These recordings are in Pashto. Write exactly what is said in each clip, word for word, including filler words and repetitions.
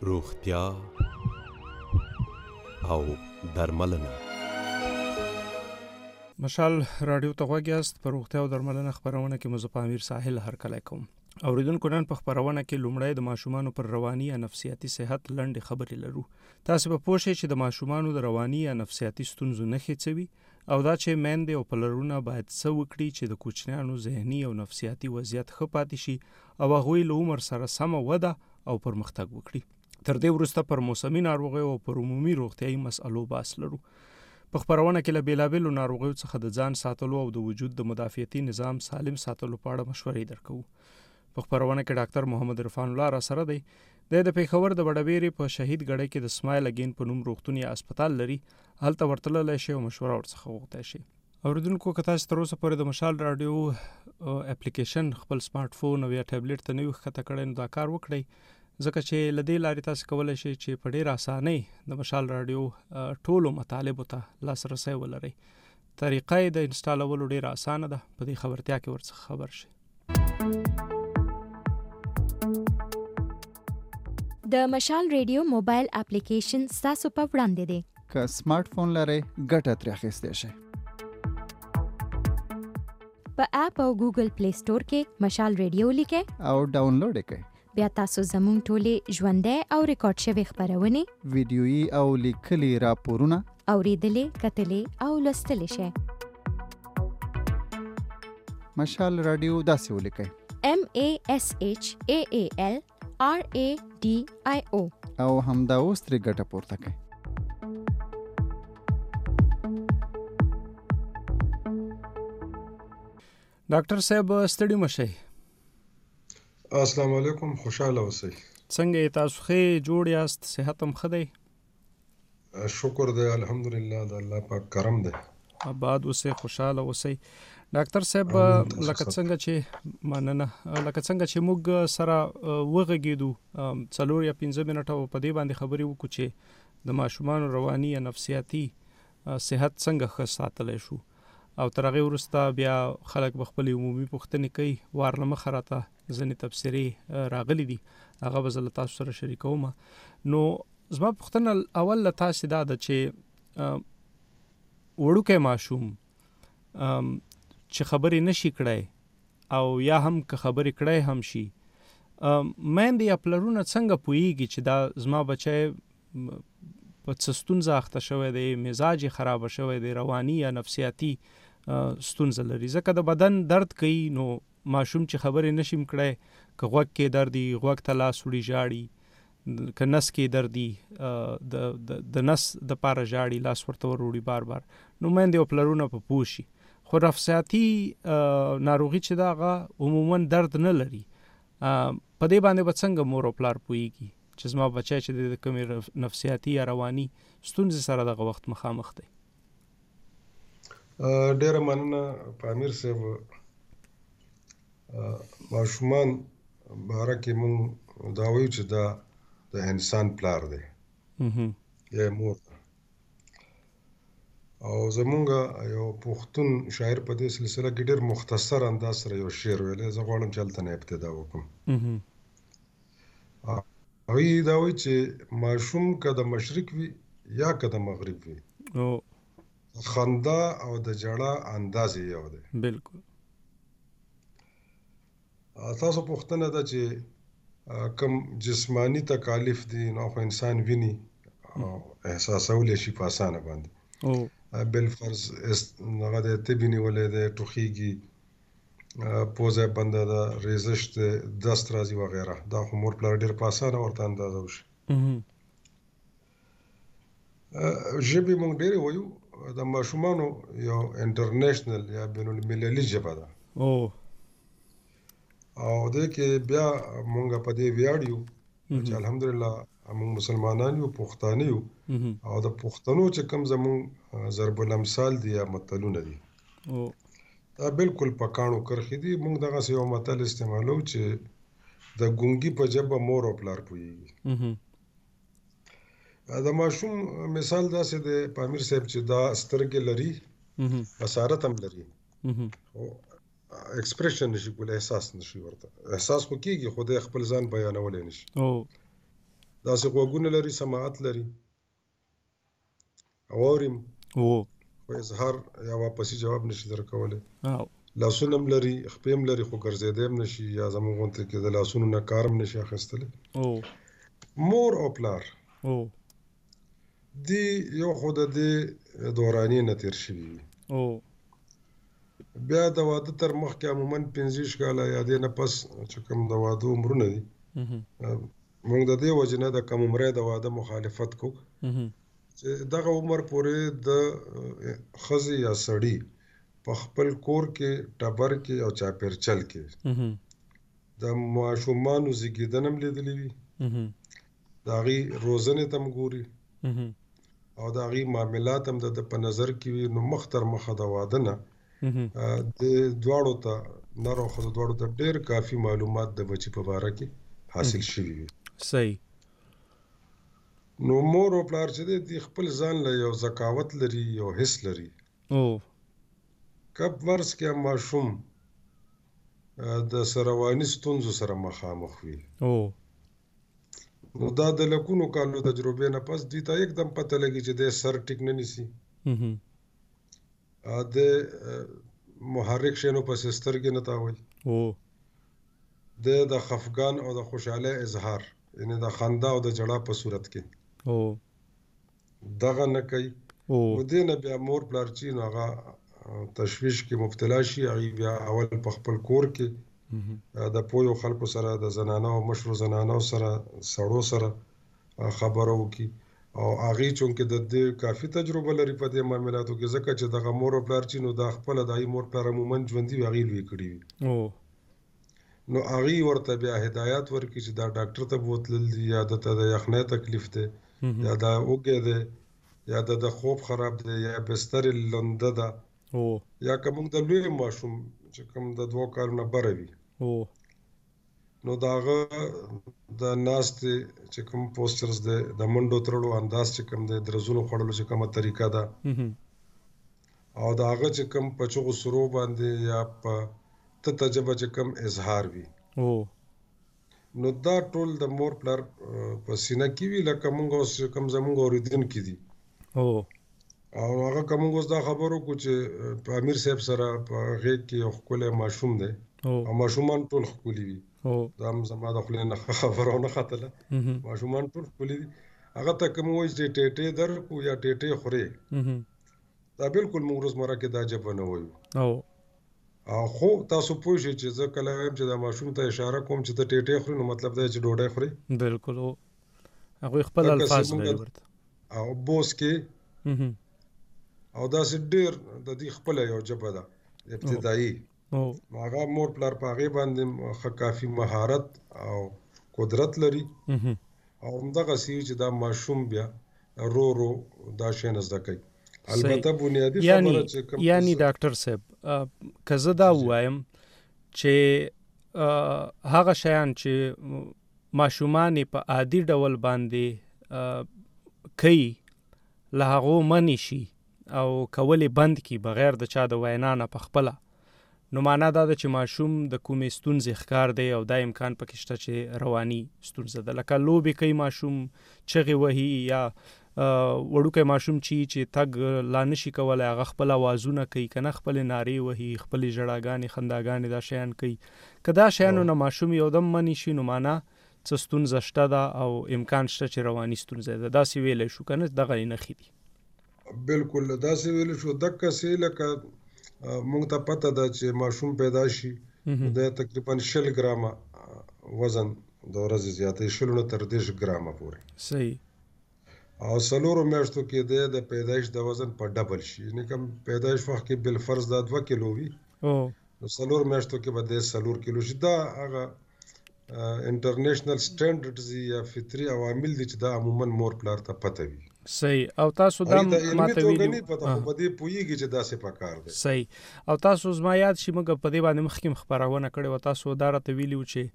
روغتیا او درملنه. مشال رادیو ته غوږ یاست. په روغتیا او درملنه خبرونه کې مزه امیر ساحل هرکلی کوم. اوریدونکو نن په خبرونه کې لومړی د ماشومانو پر رواني یا نفسیاتي صحت لنډې خبرې لرو. تاسو به پوه شئ چې د ماشومانو د رواني یا نفسیاتي ستونزو نښې څه وي او دا چې میندې او پلرونه باید څه وکړي چې د کوچنیانو ذهني او نفسیاتي وضعیت ښه پاتې شي او هغوی له عمر سره سمه وده او پرمختګ وکړي. تر دې وروسته پر موسمي ناروغیو او پر عمومي روغتیایي مسألو بحث لرو. په خبرونه کې له بیلابیلو ناروغیو څخه د ځان ساتلو او د وجود د مدافعتي نظام سالم ساتلو په اړه مشورې درکوو. په خبرونه کې ډاکټر محمد عرفان الله را سره دی. د پېښور د وډبېرې په شهید ګړی کې د سمایل اگین په نوم روغتون یا هسپتال لري. هلته ورتللی شي او مشوره ورڅخه وغوښتی شي. اوریدونکو که تاسو تر اوسه پورې د مشال راډیو اپلیکیشن خپل سمارټ فون او یا ټابلیټ ته نه وي ښکته کړی نو دا کار وکړئ، ځکه چې له دې لارې تاسو کولی شئ چې په ډېره اسانۍ د مشال راډیو ټولو مطالبو ته لاسرسی ولرئ. طریقه یې د انسټالولو ډېره اسانه ده. په دې خبرتیا کې ورڅخه خبر شئ. د مشال ریډیو موبایل اپلیکیشن ستاسو په وړاندې دی. که سمارټ فون لرئ ګټه ترې اخیستی شئ. په اپ او ګوګل پلی سټور کې مشال ریډیو لیکئ او ډاونلوډ یې کړئ. بیا تاسو زموږ ټولې ژوندۍ او ریکارډ شوې خبرونې، ویډیویي او لیکلي راپورونه اورېدلې، کتلې او لوستلی شئ. مشال راډیو داسې ولیکئ: M A S H A A L R A D I O او همدا اوس ترې ګټه پورته کړئ. ډاکټر صاحب ستړي مشئ. السلام علیکم، خوشاله اوسئ. څنګه یې تاسو ښه جوړ یاست؟ صحت هم ښه دی؟ شکر دی، الحمدلله، د الله پاک کرم دی. آباد اوسئ، خوشاله اوسئ. ډاکټر صاحب لکه څنګه چې مننه لکه څنګه چې موږ سره وغږېدو څلور یا پنځه منټه په دې باندې خبرې وکړو چې د ماشومانو رواني یا نفسیاتي صحت څنګه ښه ساتلی شو، او تر هغې وروسته بیا خلک به خپلې عمومي پوښتنې کوي. وار له مخه راته ځینې تبصرې راغلي دي، هغه به زه له تاسو سره شریکوم. نو زما پوښتنه اول له تاسې دا ده چې وړوکی ماشوم چې خبرې نشي کړی او یا هم که خبرې کړی هم شي، میندې یا پلرونه څنګه پوهیږي چې دا زما بچی په څه ستونزه اخته شوی دی، مزاج یې خرابه شوی دی، رواني یا نفسیاتي ستونزه لري؟ ځکه د بدن درد کوي، نو ماشوم چې خبرې نشیم کړی، که غوږ کې دردي غوږ ته لاس وړي ژاړي، که نس کې دردي د نس د پاره ژاړي لاس ورته ور وړي بار بار، نو میندې او پلرونه په پوه شي. خو نفسیاتي ناروغي چې دا هغه عموما درد نه لري، په دې باندې به څنګه مور او پلار پوهیږي چې زما بچی چې د کومې نفسیاتي یا رواني ستونزې سره دغه وخت مخامخ دی؟ ډېره مننه پامیر صاحب. ماشومان باره کې مونږ دا وایو چې دا د انسان پلار دی یا مور ده. او زمونږ یو پښتون شاعر په دې سلسله کې ډېر مختصر انداز سره یو شعر ویلی، زه غواړم چې هلته نه ابتدا وکړم. هغوی دا وایي چې ماشوم که د مشرق وي یا که د مغرب وي، خندا او د ژړا انداز یې یو دی. بالکل. تاسو پوښتنه ده چې کوم جسمانی تکالیف دي نو خو انسان ویني او احساسولی شي په اسانه باندې. بالفرض هغه د تبې نیولی دی، ټوخیږي، پوزه بنده ده، ریزش دی، دست راځي وغیره، دا خو مور پلار ډېر په اسانه ورته اندازه وشي. ژبې موږ ډېرې وایو، د ماشومانو یو انټرنیشنل یا بین المللي ژبه ده، او دې کې بیا موږ په دې ویاړ یو چې الحمدلله موږ مسلمانان یو، پښتانه یو، او د پښتنو چې کوم زموږ ضرب الامثال دي یا متلونه دي دا بالکل په کاڼو کرښې دي. موږ دغسې یو متل استعمالوو چې د ګونګي په ژبه مور او پلار پوهېږي. د ماشوم مثال داسې دی پامیر صاحب چې دا سترګې لري، بصارت هم لري، خو ایکسپریشن نشي کولی، احساس نشي ورته، احساس خو کېږي خو د خپل ځان بیانولی نشي. داسې غوږونه لري، سماعت لري، اورم او خو اظهار یا واپسي جواب نشي درکولی. او لاسونه هم لري، خپې هم لري، خو ګرځېدی هم نشي، یا زموږ غوندې کې د لاسونو نه کار هم نشي اخیستلی. او مور او پلار او دی یو خو د دې دوراني نه تېر شوي وي. او بیا د واده تر مخکې عموماً پنځه کاله یا دې نه پس چې کوم د واده عمرونه دي، موږ د دې وجې نه د کم عمرۍ د واده مخالفت کوو چې دغه عمر پورې د ښځې یا سړي په خپل کور کې، ټبر کې او چاپېرچل کې د ماشومانو زیږېدنه هم لیدلې وي، د هغې روزنې ته هم ګوري او د هغې معاملات هم د ده په نظر کې وي. نو مخ تر مخه د واده نه د دواړو ته، نر او ښځو دواړو ته ډېر کافي معلومات د بچي په باره کې حاصل شوي وي. صحیح. نو مور او پلار چې دی دی خپل ځان له یو ذکاوت لري، یو حس لري. او کب ورس کې ماشوم د رواني ستونزو سره مخامخ وي، او نو دا د لکونو کالو تجربې نه پس دوی ته یکدم پته لګي چې د سر ټیک نه نیسي، د محرک شیانو پسې سترګې نه تاوي، او د د خفګان او د خوشحالۍ اظهار، یعنی د خندا او د ژړا په صورت کې او دغه نه کوي. او نو دې نه بیا مور پلار چې نو هغه تشویش کې مبتلا شي، هغې بیا اول په خپل کور کې د پوهو خلکو سره، د زنانه او مشرو زنانو سره، سړو سره خبره وکړي، او هغې چونکې د دې کافي تجربه لري په دې معاملاتو کې، ځکه چې دغه مور او پلار چې نو دا خپله د هغې مور پلار عموماً ژوندي وي، هغې لوی کړي وي. نو هغې ورته بیا هدایات ورکړي چې دا ډاکټر ته بوتلل دي، یا دته د یخنۍ تکلیف دی، یا دا اوږی دی، یا د د خوب خراب دی، یا بستر لنده ده، یا که موږ د لوی ماشوم چې کوم د دوو کالو نه بره وي، نو د هغه د ناستې چې کوم پوسچرز دی، د منډو تړلو انداز چې کوم دی، درزونو خوړلو چې کومه طریقه ده، او د هغه چې کوم په چغو سرو باندې یا په تته ژبه چې کوم اظهار وي، نو دا ټول د مور پلار په سینه کې وي. لکه موږ اوس کوم زموږ اورېدونکي دي، او هغه که موږ اوس دا خبر وکړو چې په امیر صاحب سره په غېږ کې یو ښکلی ماشوم دی، او ماشومان ټول ښکلي وي، دا هم زما د خولې نه خبره ونه ختله، ماشومان ټول ښکلي دي. هغه ته که موږ وایي چې ټېټې درکړو یا ټېټې خورې، دا بالکل موږ روزمره کې دا ژبه نه وایو. خو تاسو پوه شئ چې زه کله وایم چې دا ماشوم ته اشاره کوم چې ته ټېټې خورې، نو مطلب دا چې ډوډۍ خورې. بالکل. هغوی خپل الفاظ لري ورته، او بوس کې، او داسې ډېر د دې خپله یو ژبه ده ابتدایي، نو هغه مور پلار په هغې باندې ښه کافي مهارت او قدرت لري، او همدغسې چې دا ماشوم بیا رو رو دا شیان زده کوي. البته بنیادي خبره چې کوم یعنی ډاکټر صاحب که زه دا ووایم چې هغه شیان چې ماشومان په عادي ډول باندې کوي له هغو منې شي او کول یې بند کړي بغیر د چا د وینا نه په خپله، نو معنا دا ده چې ماشوم د کومې ستونزې ښکار دی، او دا امکان پکې شته چې رواني ستونزه ده. لکه لوبې کوي ماشوم، چغې وهي، یا وړوکی ماشوم چې چې تګ لا نشي کولی، هغه خپل اوازونه کوي، که نه خپلې نارې وهي، خپلې ژړاګانې خنداګانې دا شیان کوي. که دا شیانو نه ماشوم یو دم منې شي، نو معنا څه ستونزه شته ده او امکان شته چې رواني ستونزه ده. داسې ویلی شو که نه؟ دغه یې نښې دي. بالکل داسې ویلی شو. دقسې لکه موږ ته پته ده چې ماشوم پیدا شي، د تقریبا شل ګرامه وزن د ورځې زیاتې، شلو نه تر دېرش ګرامه پورې. صحیح. او څلورو میاشتو کې دی د پیدایش د وزن په ډبل شي، یعنې کوم پیدایش وخت کې بالفرض دا دوه کیلو وي، نو څلور میاشتو کې به دی څلور کیلو شي. دا هغه انټرنیشنل سټینډرډز یا فطري عوامل دي چې دا عموما مور پلار ته پته وي. صحیح. او تاسو دا ماته ویلي په دې پوهېږي چې داسې پکار دی. صحیح. او تاسو زما یاد شي موږ په دې باندې مخکې خپرونه کړې وه، تاسو دا راته ویلي وو چې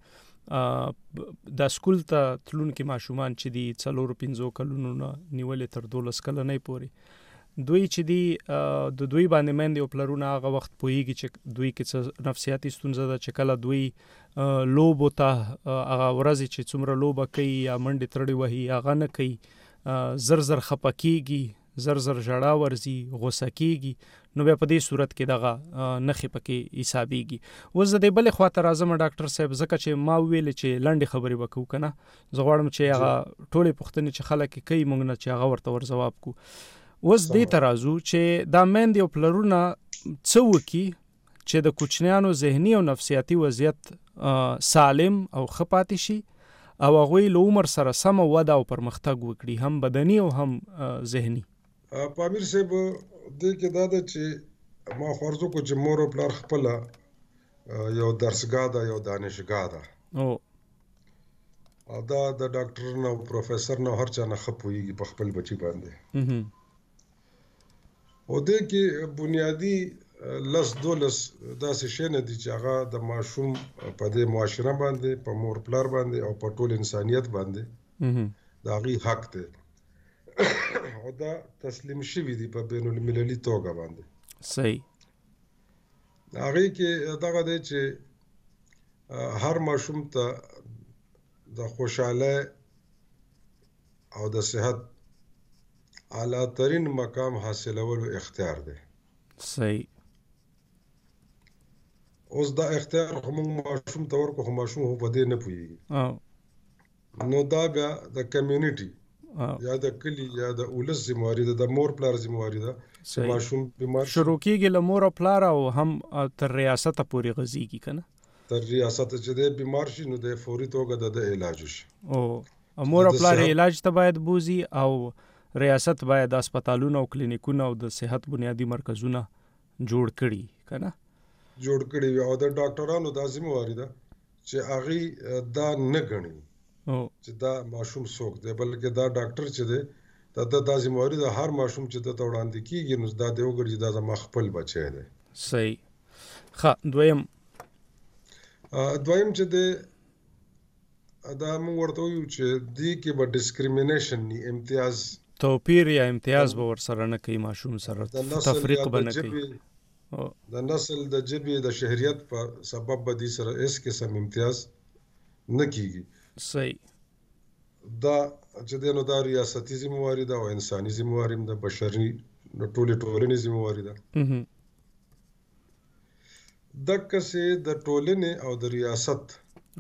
دا سکول ته تلونکي ماشومان چې دي څلورو پنځو کلونو نه نیولې تر دولس کلنۍ پورې، دوی چې دی د دوی باندې مند او پلرونه هغه وخت پوېږي چې دوی کې څه نفسیاتي ستونزه ده چې کله دوی لوبو ته هغه ورځ چې څومره لوبه کوي یا منډې ترړې وهي هغه نه کوي، زر زر خپه کېږي، زر زر ژړا ورځي، غوسه کېږي، نو بیا په دې صورت کې دغه نښې پکې حسابېږي. اوس د دې بلې خواته راځم ډاکټر صاحب، ځکه چې ما ویلې چې لنډې خبرې به کوو که نه، زه غواړم چې هغه ټولې پوښتنې چې خلک یې کوي موږ نه چې هغه ورته ور ځواب کړو. اوس دې ته راځو چې دا میندې او پلرونه څه وکړي چې د کوچنیانو ذهني او نفسیاتي وضعیت سالم او ښه پاتې شي او هغوی له عمر سره سمه وده او پرمختګ وکړي، هم بدني او هم ذهني. په امیر صاحب دې کې دا ده چې ما فرض وکړو چې مور او پلار خپله یو درسګاه ده، یو دانشګاه ده، او دا د ډاکټر نه او پروفیسر نه هر چا نه ښه پوهېږي په خپل بچي باندې. او دې کې بنیادي لس دولس داسې شی نه دي چې هغه د ماشوم په دې معاشره باندې، په مور پلار باندې او په ټول انسانیت باندې د هغوی حق دی او دا تسلیم شوي دي په بین المللي توګه باندې. صحیح. هغوی کې دغه دی چې هر ماشوم ته د خوشحالۍ او د صحت اعلی ترین مقام حاصلولو اختیار دی. صحیح. اوس دا اختیار خو موږ ماشوم ته ورکړو، خو ماشوم خو په دې نه پوهېږي، نو دا بیا د کمیونټي یا د کلي یا د ولس ذمهواري ده، د مور پلار ذمهواري ده چې ماشوم بیمار شروع کېږي له مور او پلار او هم تر ریاسته پورې غځېږي که نه، تر ریاسته چې دی بیمار شي نو د فوري توګه د د علاج وشي. او مور او پلار علاج ته باید بوزي او ریاست باید اسپتالونه او کلینیکونه او د صحت بنیادی مرکزونه جوړ کړي که نه، جوړ کړي وي. او د ډاکټرانو دا ذمهواري ده چې هغوی دا نه ګڼي چې دا ماشوم څوک دی، بلکې دا ډاکټر چې دی دا د دا ذمهواري ده هر ماشوم چې دته وړاندې کېږي نو دا دې وګوري چې دا زما خپل بچی دی. صحیح. ښه. دویم دویم چې دی دا موږ ورته وایو چې دې کې به ډسکریمینیشن ني، امتیاز توپیر یا امتیاز به ورسره نه کوي، ماشوم سره تفریق به نه کوي، د نسل د ژبې د شهریت په سبب به دې سره هېڅ قسم امتیاز نه کېږي. صحیح. دا چې دی نو دا ریاستي ذمهواري ده او انساني ذمهواري هم ده، بشري د ټولې ټولنې ذمهواري ده. دقسې د ټولنې او د ریاست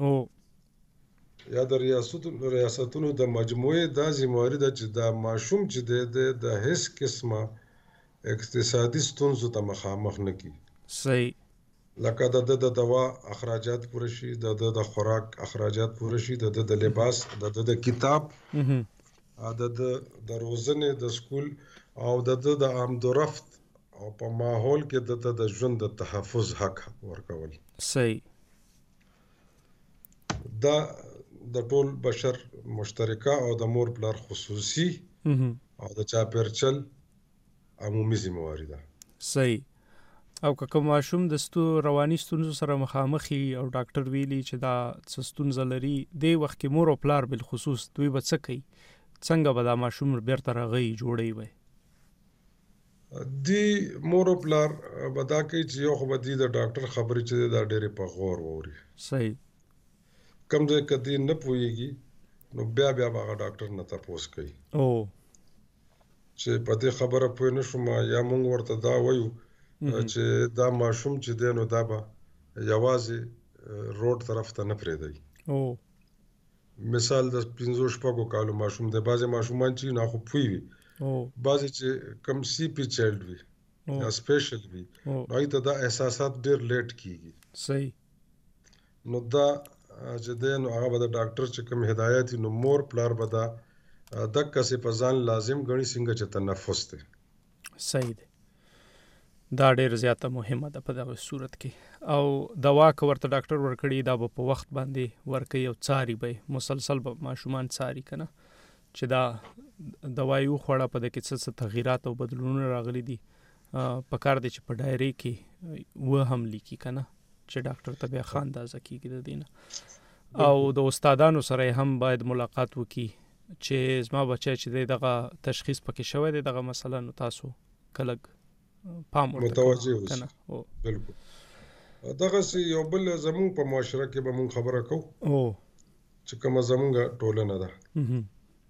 یا د ریاستونو ریاستونو د مجموعې دا ذمهواري ده چې دا ماشوم چې دی د هېڅ قسمه اقتصادي ستونزو ته مخامخ نه کړي. صحیح. لکه د ده د دوا اخراجات پوره شي، د ده د خوراک اخراجات پوره شي، د ده د لباس، د ده د کتاب، د ده د روزنې د سکول او د ده د آمد و رفت او په ماحول کې د ده د ژوند د تحفظ حق ورکول. صحیح. دا د ټول بشر مشترکه او د مور پلار خصوصي او د چاپېرچل عمومي ذمهواري ده. صحیح. او که کوم ماشوم د ستو رواني ستونزو سره مخامخ او ډاکټر ویلي چې دا څه ستونزه لري، دې وخت کې مور او پلار بالخصوص دوی به څه کوي؟ څنګه به دا ماشوم بیرته راغی جوړی وی؟ دی مور او پلار به دا کوي چې یو خو به دی د ډاکټر خبرې چې دا ډېرې په غور واوري. صحیح. کوم ځای که دی نه پوهېږي نو بیا بیا به هغه ډاکټر نه تپوس کوي چې په دې خبره پوه نه شوم، یا موږ ورته دا وایو چې دا ماشوم چې دی نو دا به یوازې روډ طرف ته نه پرېږدئ. مثال د پنځو شپږو کالو ماشوم دی، بعضې ماشومان چې نه خو پوه وي، بعضې چې کم سی پي چایلډ وي یا سپیشل وي نو هغوی ته دا احساسات ډېر لیټ کېږي. صحیح. نو دا چې دی نو هغه به د ډاکټر چې کوم هدایت وي نو مور پلار به دا دقسې په ځان لازم ګڼي څنګه چې تنفس دی. صحیح دی. دا ډېر زیاته مهمه ده په دغه صورت کې. او دوا که ورته ډاکټر ورکړي دا به په وخت باندې ورکوي او څاري به مسلسل به ماشومان څاري که نه چې دا دوا یې وخوړه په ده کې څه څه تغییرات او بدلونونه راغلي دي. پکار دی چې په ډایري کې و هم لیکي که نه چې ډاکټر ته بیا ښه اندازه کېږي د دې نه. او د استادانو سره هم باید ملاقات وکړي چې زما بچی چې دی دغه تشخیص پکې شوی دی دغه مثلا نو تاسو کله پام ورته متوجه کوئ، اوسئ. کنه؟ او بالکل دغسې یو بل زمونږ په معاشره کې به مونږ خبره کوو او چې کومه زمونږ ټولنه ده. مهم.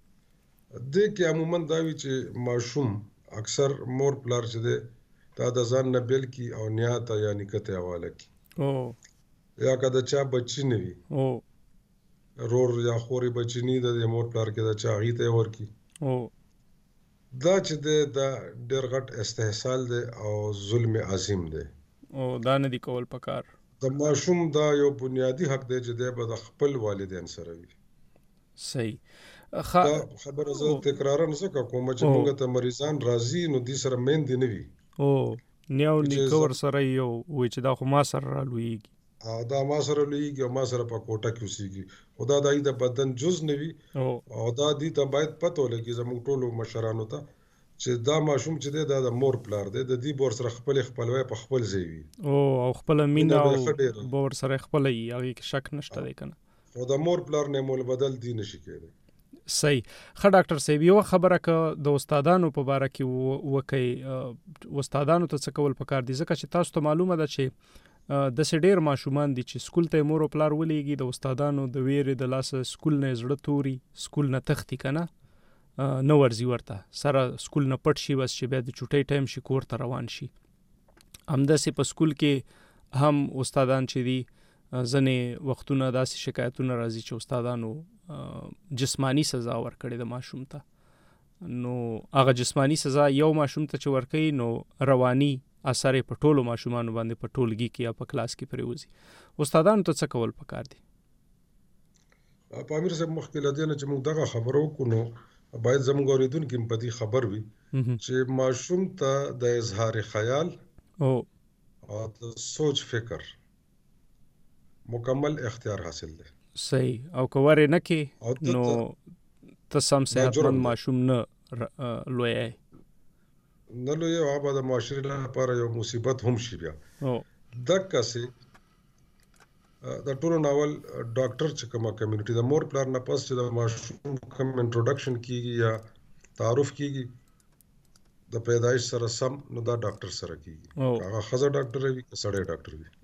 دې کې عموما دا وي چې ماشوم اکثر مور پلار چې دی دا د ځان نه بیل کي او نیا ته یا نیکه ته حواله کي، او یا که د چا بچي نه وي او رور یا خورې بچي نه د دې مور پلار کې د چا هغې ته یې ورکي. او دا چې دی دا ډېر غټ استحصال دی او ظلم عظیم دی. او دا نه دی کول پکار. د ماشوم دا یو بنیادی حق دی چې دی به د خپل والدین سره وي. صحیح. خ دا خبره زه تکرارا ځکه کوم چې او. موږ ته مریضان راځي نو دې سره میندې نه وي او نیاو چې نیکه زه- ورسره یو وایي چې دا خو ما سره رالویږي. او دا ما سره لویږي او ما سره په کوټه کې اوسېږي، خو دا د هغې د بدن جز نه وي او او دا دې ته باید پته ولګي زموږ ټولو مشرانو ته چې دا ماشوم چې دی دا د مور پلار دی، د دې به ورسره خپلې خپلوۍ په خپل ځای وي، او او خپله مینه مینه به او یې ښه ډېره وي. به ورسره خپله وي، هغې کې شک نشته دی که نه. خو د مور پلار نعم البدل دی نشي کېدی. صحیح. ښه ډاکټر صاحب یوه خبره که د استادانو په باره کې و- وکئ، ا، استادانو ته څه کول پکار دي؟ ځکه چې تاسو ته معلومه ده چې ا، داسې ډېر ماشومان دي چې سکول ته یې مور او پلار ولېږي، د استادانو د ویرې د لاسه سکول نه یې زړه توري، سکول نه تښتي که نه، ا، نه ورځي ورته، سره سکول نه پټ شي، بس چې بیا د چوټۍ ټایم شي کور ته روان شي. همداسې په سکول کې هم استادان چې دي ا، ځینې وختونه داسې شکایتونه راځي چې استادانو ا، جسمانی سزا ورکړې د ماشوم ته، نو هغه جسمانی سزا یو ماشوم ته چې ورکوي نو رواني اثر یې په ټولو ماشومانو باندې په ټولګي کې یا په کلاس کې پرېوځي. استادانو ته څه کول پکار دي؟ په امیر صاحب مخکې له دې نه چې موږ دغه خبره وکړو نو باید زموږ اورېدونکي هم په دې خبر وي مهم. چې ماشوم ته د اظهار خیال او او د سوچ فکر مکمل اختیار حاصل دی. صحیح. او که ورې نه کې او ته نو ته ته سم دا جرم صحتمند دی. ماشوم نه ر- ا، لویی. نه لوی او هغه به د معاشرې لپاره یو مصیبت هم شي. بیا او دقسې د ټولو ناول ډاکټر چې کومه کمیونټي د مور پلار نه پس چې د ماشوم کوم انټروډکشن کیږي یا تعارف کیږي د پیدایش سره سم نو دا ډاکټر سره کیږي، او که هغه ښځه ډاکټر وي که سړی ډاکټر وي.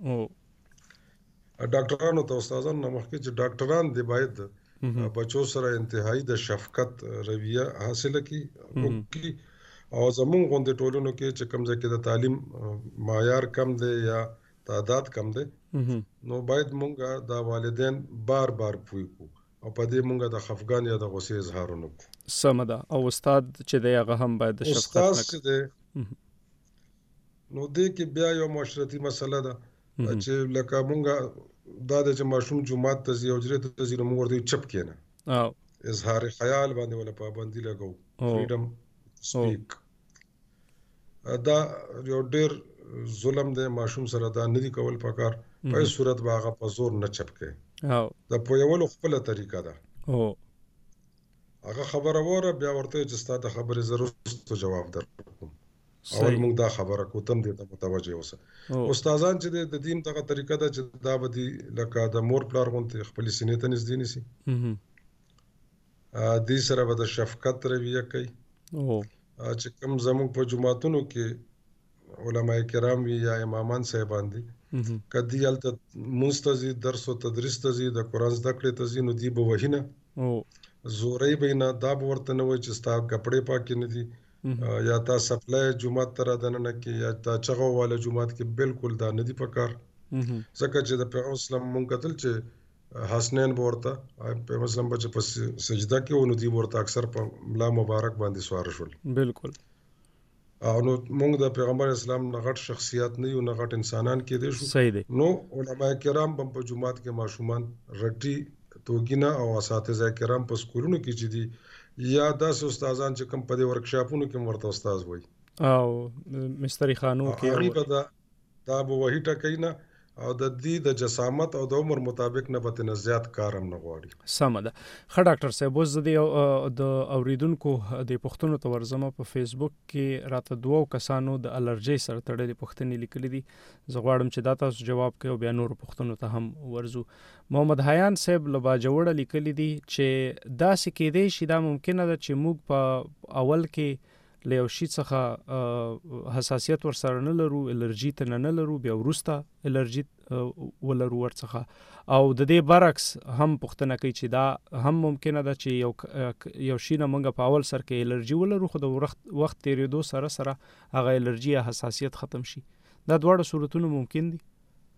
او ډاکټرانو ته استادانو نه مخکې چې ډاکټران دې باید مهم. بچو سره انتهایی د شفقت رویه حاصله کړي مهم. وکړي او زمونږ غوندې ټولنو کې چې کوم ځای کې د تعلیم معیار کم دی یا تعداد کم دی مهم. نو باید مونږ د والدین بار بار پوی کو او په دې مونږ د خفګان یا د غصې اظهار ونه کړو. سمه ده. او استاد چې دی هغه هم باید د شفقت استاد نه چې دی مهم. نو دې کې بیا یو معاشرتي مسله ده مهم. چې لکه مونږ دا د چې ماشوم جومات ته ځي او حجرې ته ځي نو مونږ ورته وایو چپ کښېنه، او اظهار خیال باندې ولا پابندي لګو، او فریډم سپیک. دا یو ډېر ظلم دی، ماشوم سره دا نه دي کول پکار. په هیڅ صورت به هغه په زور نه چپ کړي. او د پویولو خپله طریقه ده. او هغه خبره وره بیا ورته وایي چې ستا د خبرې زه وروسته جواب درکوم. اول صحیح. موږ دا خبره کو تم دې ته متوجه اوسه. او استادان چې دی د دین دغه طریقه ده چې دا به دي لکه د مور پلار غوندې خپلې سینې ته نږدې نیسي، مهم. ا، دې سره به د شفقت رویه کوي. او ا، چې کوم زموږ په جوماتونو کې علماء کرام وي یا امامان صاحبان دي مهم. که دی هلته مونځ ته ځي، درس و تدریس ته ځي، د قرآن زده کړې ته ځي نو دی به وهي نه، او زوری به یې نه، دا به ورته نه وایي چې ستا کپړې پاکې نه دي مهم. ا، یا تا سپلای جومات ته را دننه کې یا تا چغه واله جومات کې بالکل دا نه دي پکار. مهم. ځکه چې د پیغمبر اسلام مونږ کتل چې حسنین به ورته پیغمبر اسلام به چې په سجده کې و نو دی به ورته اکثر په ملا مبارک باندې سواره شول. بالکل. او نو مونږ د پیغمبر اسلام نه غټ شخصیت نه یو، نه غټ انسانان کېدی شو. صحیح دی. نو علماء کرام هم په جومات کې ماشومان رټي توګینه او اساتذه کرام په سکولونو کې چې دي یا داسې استادان چې کوم په دې ورکشاپونو کې هم ورته استاد وایي او مستری خانو کې هغوی او به دا دا به وهي ټکوي نه او د دې د جسامت او د عمر مطابق نه به تنه زیات کار هم نه غواړي. سمه ده. ښه ډاکټر صاحب، اوس د د اوریدونکو د پوښتنو ته ورځم. په فیسبوک کې راته دوه کسانو د الرجی سره تړلې پوښتنې لیکلې دي. زه غواړم چې دا تاسو جواب کړئ او بیا نور پوښتنو ته هم ورځو. محمد حیان صاحب له باجوړه لیکلي دي چې داسې کېدای شي، دا ممکنه ده چې موږ په اول کې له یو شي څخه حساسیت ورسره نه لرو، الرجي ته نه لرو، بیا وروسته الرجي ولرو ورڅخه، او د دې برعکس هم پوښتنه کوي چې دا هم ممکنه ده چې یو یو شي نه موږ په اول سر کې الرجي ولرو، خو د وخت تیریدو سره سره هغه الرجي یا حساسیت ختم شي. دا دواړه صورتونه ممکن دي؟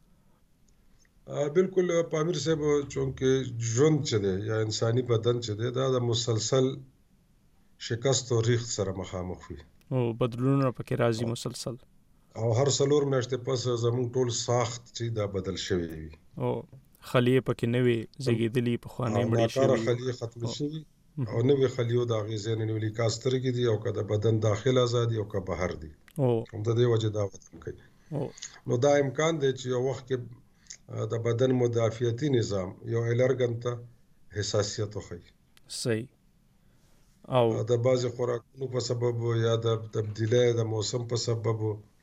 بالکل پامیر صاحب، چونکه ژوند چې دی یا انساني بدن چې دی دا د مسلسل شکست او ریخت سره مخامخ وي او بدلونونه پکې راځي مسلسل، او هر څلور میاشتې پس زموږ ټول ساخت چې دا بدل شوی وي او خلیې پکې نوې زیږېدلي، پخوانۍ مړې شوي، خلیې ختم شوي او نوې خلیو د هغې ځای نه نیولي کاسترګې دي، او که د بدن داخل آزاد او که بهر دي، هم د دې وجې دا وطن کوي. نو دا امکان دی چې یو وخت کې د بدن مدافعتي نظام یو الرګن ته حساسیت وښیي. صحیح. او د بعضې خوراکونو په سبب یا د تبدیلی د موسم په سبب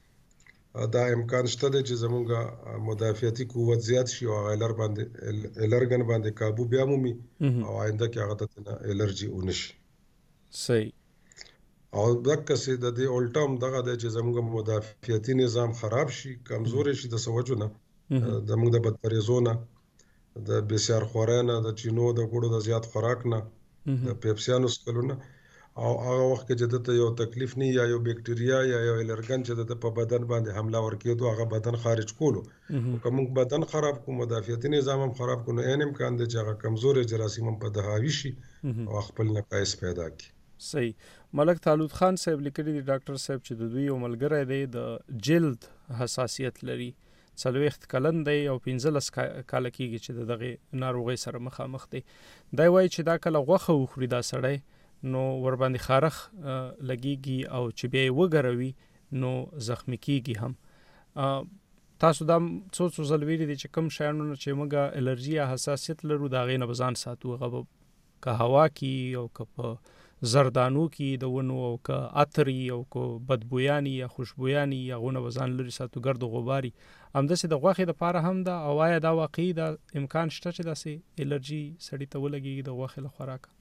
دا امکان شته دی چې زمونږ مدافعتي قوت زیات شي او هغه الر باندې الرګن باندې قابو بیا مومي او آینده کې هغه ته الرجي ونه شي. صحیح. او دقسې د دې الټا هم دغه دی چې زمونږ مدافعتي نظام خراب شي، کمزوری شي د څه وجو نه، زمونږ د بدپرهیزو نه، د بسیار خورۍ نه، د چینو د ګوړو د زیات خوراک نه، د پیپسیانو څښلو نه، او هغه وخت کې چې دته یو تکلیف نه یا یو بکټریا یا یو الرګن چې دته په بدن باندې حمله ورکېدو هغه بدن خارج کولو، که موږ بدن خراب کړو، مدافعتي نظام هم خراب کړو، نو عین امکان دی چې هغه کمزورې جراثیم هم په ده حاوي شي او خپل نقایص پیدا کړي. صحیح. ملک طالوت خان صاحب لیکلي دي ډاکټر صاحب چې د دوی یو ملګری دی د جلد حساسیت لري، څلوېښت کلن دی او پنځلس کاله کېږي چې د دغې ناروغۍ سره مخامخ دی. دی وایي چې دا کله غوښه وخوري دا سړی نو ورباندې خارخ لګېږي او چې بیا یې وګروي نو زخمي کېږي هم. تاسو دا څو څو ځل ویلي دي چې کوم شیانو نه چې موږ الرجي یا حساسیت لرو د هغې نه به ځان ساتو، هغه به که هوا کې او که په زردانو کې د ونو او که عطري او که بدبویاني یا خوشبویاني هغونه به ځان لرې ساتو، ګرد و غباري. همداسې د غوښې دپاره هم ده، او آیا دا واقعي دا امکان شته چې داسې الرجي سړي ته ولګېږي د غوښې له خوراکه؟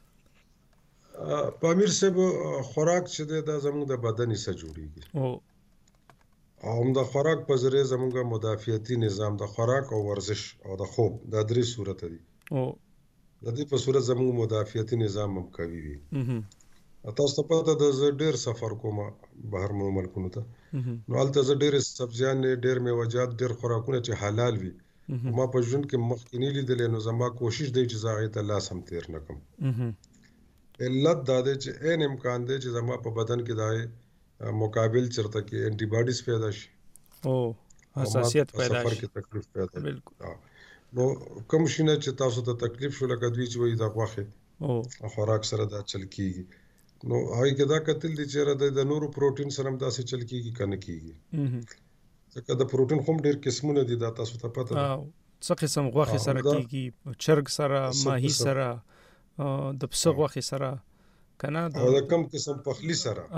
پامیر صاحب، خوراک چې دی دا زموږ د بدن حصه جوړېږي، او هم د خوراک په ذریعه زموږ مدافعتي نظام، د خوراک او ورزش او د خوب، دا درې صورته دي. د دې په صورت زموږ مدافعتي نظام هم قوي وي. تاسو ته پته ده زه ډېر سفر کوم بهر ملکونو ته، نو هلته زه ډېرې سبزیانې، ډېر میوهجات، ډېر خوراکونه چې حلال وي ما په ژوند کې مخکې نه لیدلی، نو زما کوشش دی چې زه هغې ته لاس هم تېر نه کړم. علت دا دی چې عین امکان دی چې زما په بدن کې د هغې مقابل چېرته کې انټي باډیز پیدا شي او حساسیت پیدا شي، سفر کې تکلیف پیدا شي. نو کوم شي نه چې تاسو ته تکلیف شو، لکه دوی چې وایي د غوښې خوراک سره دا چل کېږي، نو هغې کې دا کتل دي چې د نورو پروټین سره هم داسې چل کېږي که نه کېږي، ځکه د پروټین خو هم ډېر قسمونه دي، دا تاسو ته پته ده. څه قسم غوښې سره کېږي؟ چرګ سره، ماهي سره، د پسه غوښې سره، که نه او د کم قسم پخلي سره،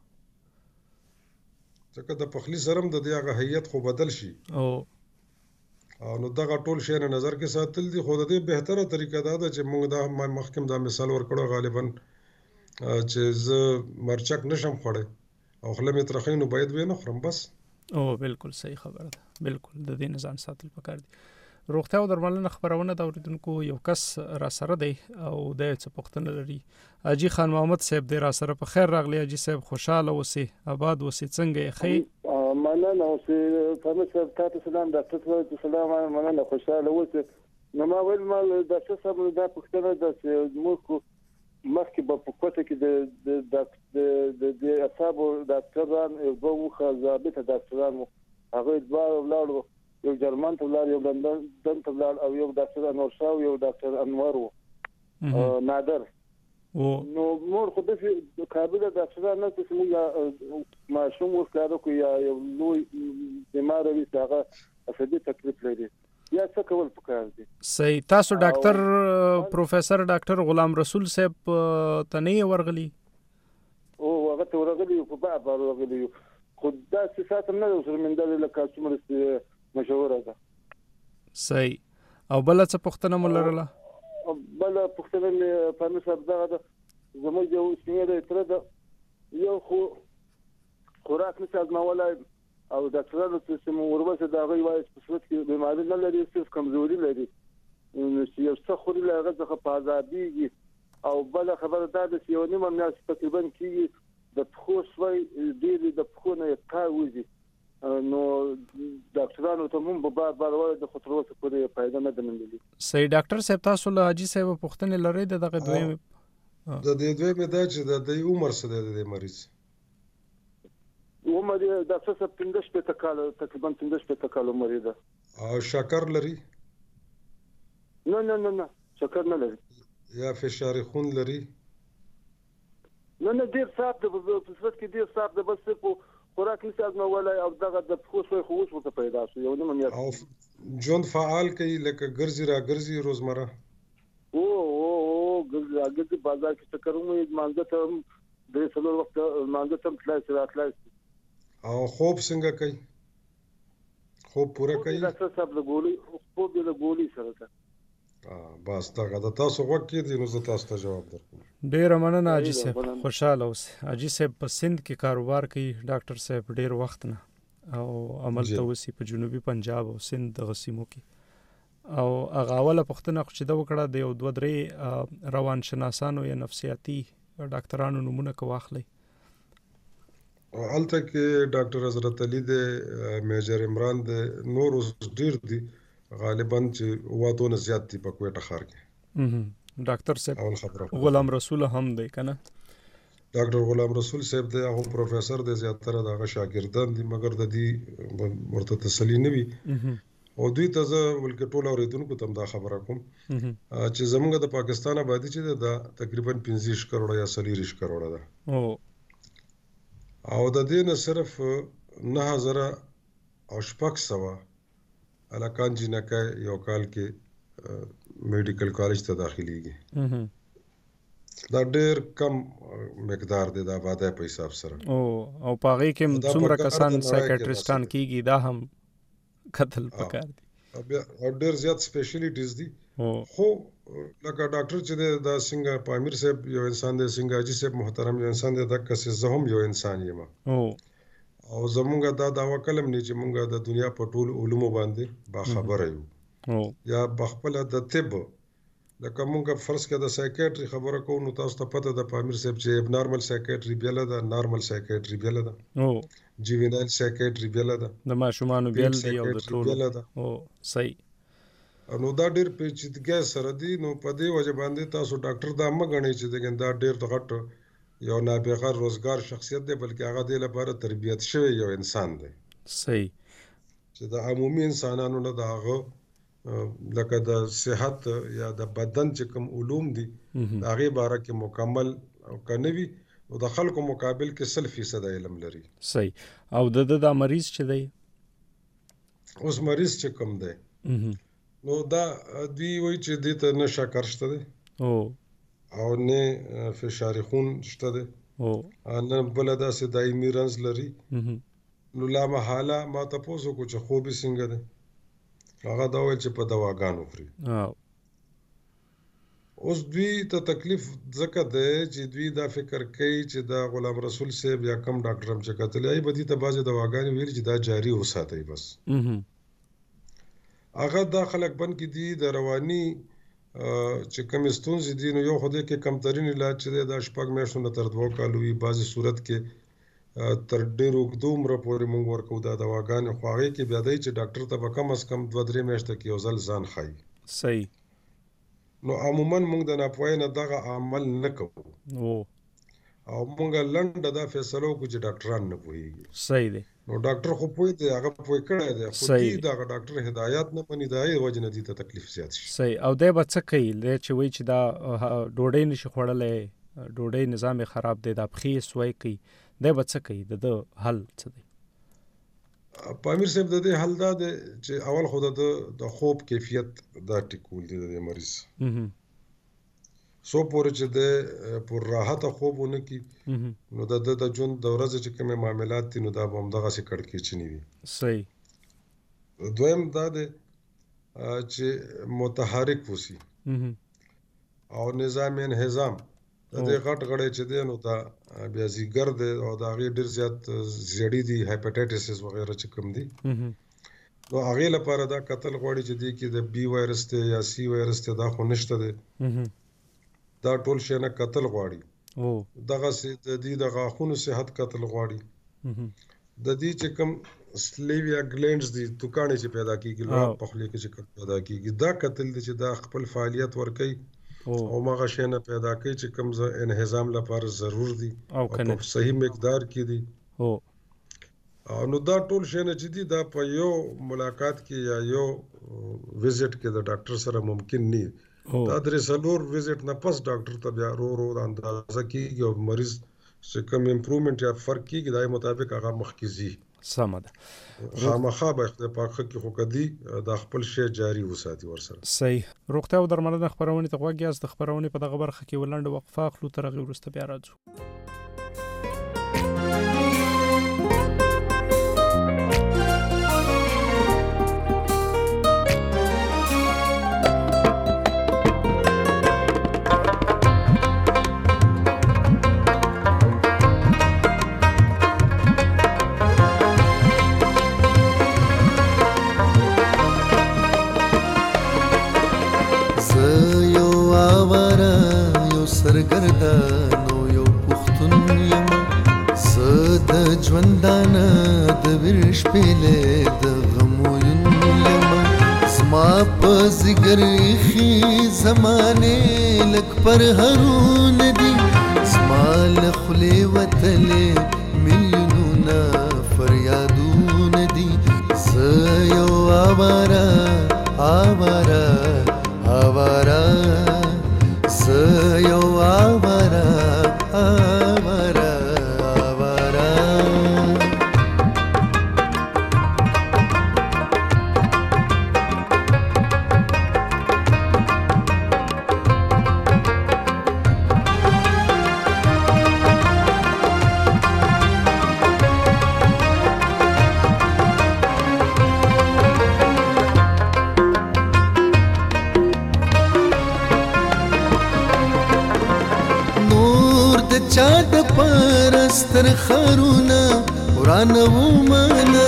ځکه د پخلي سره هم د دې هغه هیت خو بدل شي، او نو دغه ټول شی نه نظر کې ساتل دي. خو د دې بهتره طریقه دا ده چې موږ دا مخکې دا مثال ورکړو غالبا چې زه مرچک نشم خوړی او خوله مې ترخی، نو باید ویې نه خورم بس. او بالکل صحیح خبره ده، بالکل د دې نه ځان ساتل پکار دي. روغتیا او درملنه خبرونه د اوریدونکو یو کس را سره دی او د څه پوښتنه لري. حاجي خان محمد صاحب دی را سره. په خیر راغلی حاجي صاحب، خوشاله اوسې، آباد اوسې، څنګه یې ښې؟ مننه اوسې پامیر صاحب، تاسو سلام. ډاکټر صاحب سلام، مننه، خوشاله اوسې. نو ما ویل ما ډاکټر صاحب دا پوښتنه ده چې موږ مخکې به په کوټه کې د د اعصابو ډاکټران دوه وخه ضابطه ډاکټران وو، هغوی دواړه ولاړو، یو جرمن ته ولاړ، یو لندن ته ولاړ، او یو ډاکټر انور شاه او یو ډاکټر انور وو نادر. نو نور خو داسې قابله ډاکټران نه چې موږ ماشوم ورکاره کړو یا یو لوی بیماره وي چې هغه عصبي تکلیف لري یا څه کول پکار دي. صحیح. تاسو ډاکټر پروفیسور ډاکټر غلام رسول صاحب ته نه ورغلی؟ او هغه ته ورغلی په باب ورغلی خو دا سیاست نه اوسره من دل لکه څومره مشوره ده. صحیح. او بل څه پوښتنه مو لرله؟ بل پوښتنه مې په نسب دغه ده زموږ یو سینه تر ده یو خو خوراک نشي ازمولای او ډاکټرانو چې مو وربسه دا غوي وایي په صورت کې بیماری نه لري صرف کمزوري لري نو چې یو څه خوري لږه څه په آزاديږي او بل خبره دا ده چې یو نیمه میاشت تقریبا کېږي د پخو شوي ډېری د پخو نه کار وځي نو ډاکټرانو ته هم په بار بار وایي د خطر وسه پورې فائدہ نه دنلې. صحیح. ډاکټر صاحب تاسو له حاجی صاحب پوښتنه لرئ دغه دویم د دې دویم دا چې د عمر سره د مریض عمر د څه پنځه شپږ کال تقریبا پنځه شپږ کال عمر ده. او شکر لري؟ نه نه نه نه شکر نه لري. یا فشار خون لري؟ نه نه ډیر صاحب د په صورت کې ډیر صاحب د بس په خوراک نشي ازمولای او دغه د خو شوي خو اوس پیدا شو یو نه مې او جون فعال کوي لکه ګرځي را ګرځي روزمره او او او ګرځي هغه په بازار کې څه کوم مانځه ته د څلور وخت مانځه ته تلای سره تلای او خوب څنګه کوي خوب پوره کوي دا څه سب له ګولي خوب د ګولي سره ده بس دا د تاسو وخت کې دی نو زه تاسو ته جواب درکوم. ډیر مننه حاجی صاحب خوشاله اوسئ. حاجی صاحب په سند کې کاروبار کوي ډاکټر صاحب ډیر وخت نه او عمل ته وسی په جنوبي پنجاب او سند د غسیمو کې او هغه اوله پښتنه چې دا وکړه د یو دوه درې روان شناسانو یا نفسیاتي ډاکټرانو نمونه کو واخلي. الته کې ډاکټر حضرت علي د میجر عمران د نور ډیر دي غالبا چې وادونه زیات دي په کوټه ښار کې. ډاکټر صاحب غلام رسول هم دی کنه؟ ډاکټر غلام رسول صاحب دی هغه پروفیسور دی زیاتره دغه شاګردان دي مګر د دې ورته تسلی نه وي او دوی ته زه ولکه ټول اوریدونکو ته دا خبره کوم چې زموږ د پاکستان آبادی چې دا تقریبا پنځه کروڑه یا څلور کروڑه ده او او د دې نه صرف نه هزار او شپږ سوه الکان جنکه یو کال کې میډیکل کالج ته داخليږي. دا ډېر کم مقدار دی د آبادی په حساب سره او او پاغي کې څومره کسان سایکیاټریسټان کیږي دا هم قتل پکار دي او ډېر زیات سپیشلیټیز دي خو لکه ډاکټر چې دا څنګه پامیر صاحب یو انسان دی څنګه حاجی صاحب محترم یو انسان دی دا کسه زه هم یو انسان یم او او زمونږ دا داوا کلم نه چې مونږ د دنیا په ټول علومو باندې با خبره یو یا بخپل د طب لکه مونږ فرض کړه د سایکیاټری خبره کوو نو تاسو ته پته ده پامیر صاحب چې نارمل سایکیاټری بیل ده نارمل سایکیاټری بیل ده او جیوینال سایکیاټری بیل ده د ماشومان بیل دی او د ټول او صحیح نو دا ډېر پیچیدګي سره دی نو په دې وجه باندې تاسو ډاکټر دا مګنی چې دا ډېر د غټ یو نابغه روزګار شخصیت دی بلکې هغه د لپاره تربیت شوی یو انسان دی. صحیح. چې د عمومي انسانانو نه دا هغه لکه د صحت یا د بدن چې کوم علوم دي هغه باره کې مکمل او کنوي او د خلکو مقابل کې سل فیصد علم لري. صحیح. او د د مریض چې دی اوس مریض چې کوم دی نو دا دی وایي چې د ته نشه کارشته دی او او نه فشار خون شته ده او ان بل داسې دایمي رنځ لري نو لا محاله ما تاسو کو چې خوب څنګه ده هغه دا وایي چې په دواګانو خوري او اوس دوی ته تکلیف ځکه ده چې دوی دا فکر کوي چې دا غلام رسول صاحب یا کم ډاکټر هم چې کتل ای بدی ته بازي دواګانې ویل چې دا جاری وساتي بس هغه دا خلک بن کې دي د رواني چې کوم ستونزې دي نو یو خدای کې کمترین علاج چې د شپږ میاشتو نه تر دوه کالو وي بعضې صورت کې تر ډېر اوږد عمره پورې موږ ورکوو دا دواګانې خو هغې کې بیا دی چې ډاکټر ته به کم از کم دوه درې میاشته کې یو ځل ځان ښایي. صحیح. نو عموما موږ د ناپوهۍ نه دغه عمل نه کوو او موږ لنډه دا فیصله وکړو چې ډاکټران نه پوهېږي. صحیح دی. نو ډاکټر خو پوه دی هغه پوه کړی دی خو دی دغه ډاکټر هدایات نه مني د هغې وجې نه دي ته تکلیف زیات شي. صحیح. او دی به څه کوي دی چې وایي چې دا ډوډۍ نشي خوړلی ډوډۍ نظام یې خراب دی دا پښې یې سوی کوي دی به څه کوي د ده حل څه دی؟ پامیر صاحب د دې حل دا دی چې اول خو د د خوب کیفیت دا ټیکول دي د مریض سو پورې چې د پر راحت خوب ونه کی نو د د جون د ورځې چې کومه معاملات دي نو دا هم دغه سي کړکېچنی وي. صحیح. دویم دا دی چې متحرک وسی او نظام انهضام د دې غټ غړې چې دی نو دا بیا زیګر دی او دا غي ډیر زیات زیړی دی هپاتایټس وغیرہ چې کوم دي نو هغه لپاره دا قتل غوړي چې دی کې د بي وایرس ته یا سی وایرس ته دا خو نشته دی دا ټول شي نه قتل غوړي او دغه سي د دې د غاخونو صحت قتل غوړي د دې چې کوم سلیویا گلینډز دي توکانې چې پیدا کیږي لوړ په خلی کې چې پیدا کیږي دا قتل دي چې دا خپل فعالیت ورکي او ماغه شي نه پیدا کوي چې کوم ز انهضام لپاره ضرور دي او په صحیح مقدار کې دي او نو دا ټول شي نه چې دي دا په یو ملاقات کې یا یو وزټ کې د ډاکټر سره ممکن نه دا درې سلور وزټ نه پس ډاکټر ته بیا رو رو اندازه کیږي او مریض چې کوم امپروومنت یا فرق کیږي دای مطابق هغه مخکزي سمه ده. خامخا به د پاکه کې خو کدي د خپل شی جاری وساتي ورسره. صحیح. روغتیا او درملنه خبرونه ته غوږی از د خبرونه په دغه برخه کې ولنډ وقفه اخلو تر غو ورسته بیا راځو. سرګردانو یو پښتون یم زه د ژوندانه د ویرش پیلې د غمو یم زما په ځګر ایښي زمانې لږ پر هرون دي زما له خولې وتلې میلیونونه فریادونه دي زه یو آواره آواره آواره زه یو آواره آواره آواره چا د پرستر خرونه ورانه ومنه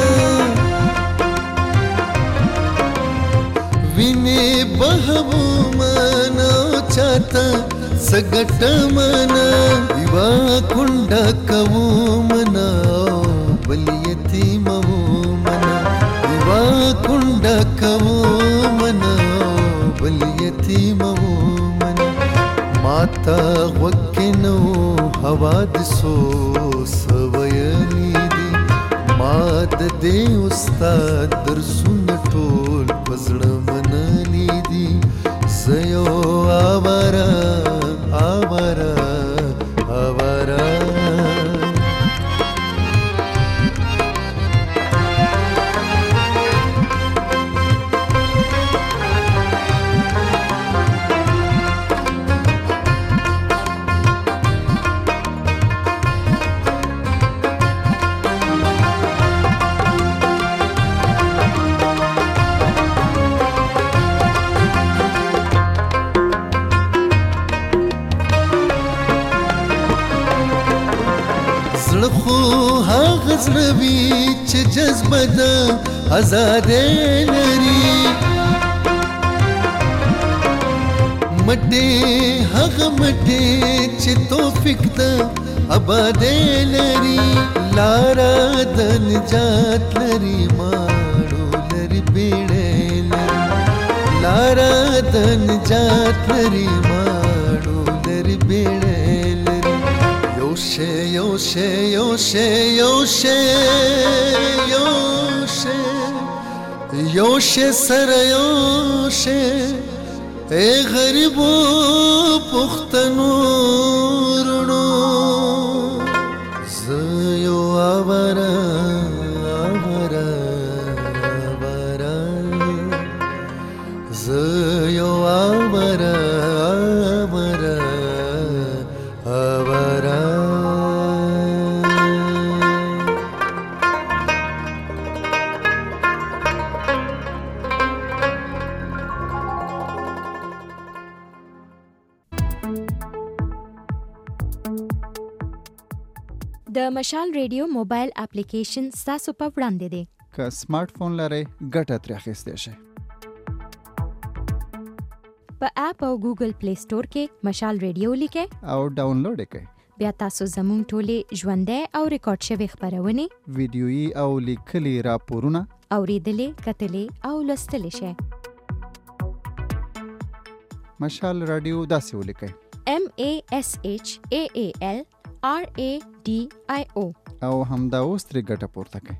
وینې بهومنه چاته سګټ منه یوه کونډه کومنه بل یتیم ومنه یوه کونډه کومنه بل یتیم ومنه ماته غوږ حوادثو سویلی دی ما د دې استاد درسونه ټول په زړه منلي دي زه یو آواره آواره آواره زړوي چې جذبه د آزادۍ لري مټې هغه مټې چې توفیق د آبادۍ لري لاره د نجات لري ماړو لري بیړۍ لري لاره د نجات لري ماړو لري بیړۍ لري یو شی یو شی یو شی یو شی یو شی یو شی سره یو شی اے غریبو پښتنو ورونو زه یو آواره آواره د مشال ریډیو موبایل اپلیکیشن ستاسو په وړاندې دی. که سمارټ فون لرئ ګټه ترې اخیستی شئ. په اپ او ګوګل پلی سٹور کې مشال ریډیو لیکئ او ډاونلوډ یې کړئ. بیا تاسو زموږ ټولې ژوندۍ او ریکارډ شوې خپرونې ویډیويي او لیکلي راپورونه اورېدلې، کتلې او لوستلی شئ. مشال رادیو داسې ولیکئ: M A S H A A L R A D I O او همدا اوس ترې ګټه پورته کړئ.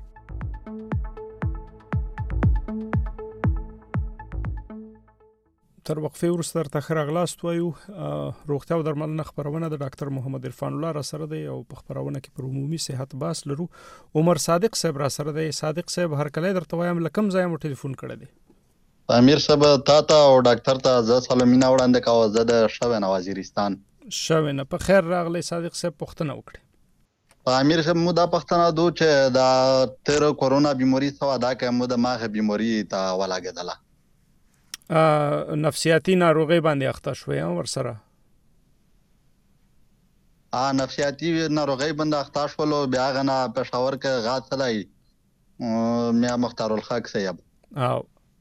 تر وقفې وروسته درته ښه راغلاست وایو. روغتیا او درملنه خپرونه د ډاکټر محمد عرفان الله را سره دی او په خپرونه کې پر عمومي صحت بحث لرو. عمر صادق صاحب را سره دی. صادق صاحب هر کله درته وایم له کوم ځایه مو ټلیفون کړی دی؟ امیر صاحب تا ته او ډاکټر ته زه سلامونه وړاندې کوم. زه د شوین وزیرستان شوین. په خیر راغلی صادق صاحب. پوښتنه وکړئ. امیر صاحب مو دا پوښتنه دو چې دا تیر کورونا بیماری سوا دا که مو د ماغ بیماری ته ولګېدله، نفسیاتي ناروغي باندې اخته شوې ورسره؟ ا نفسیاتي ناروغي باندې اخته شولو. بیا غنا پېښور کې غاڅلای میا مختار الخاک صاحب او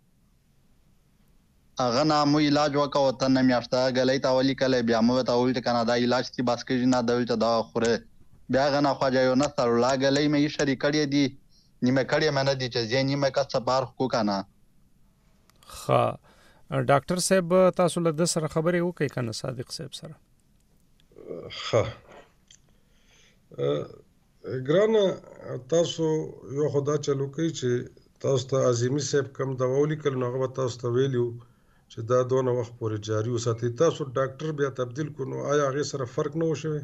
هغه نه مو علاج وکاو. ته نه میاشته غلې تا ولي کله بیا مو ته ول چې کنه دا علاج تی بس کې نه دول ته دا خوره. بیا غنا خواجه یو نه سره لاګلې مې شریکړې دي نیمه کړې منه دي چې زه نیمه کا صبر کو کنه. ها ډاکټر صاحب تاسو له د سره خبرې وکړئ کنه صادق صاحب سره؟ ها ګرانه تاسو یو خدا چلو کوي چې تاسو ته عظیمی صاحب کم دوا ولیکل نو هغه تاسو ته ویلو چې دا دونه وخت پورې جاری وساتئ. تاسو ډاکټر بیا تبدیل کړو، آیا هغه سره فرق نه وشوي؟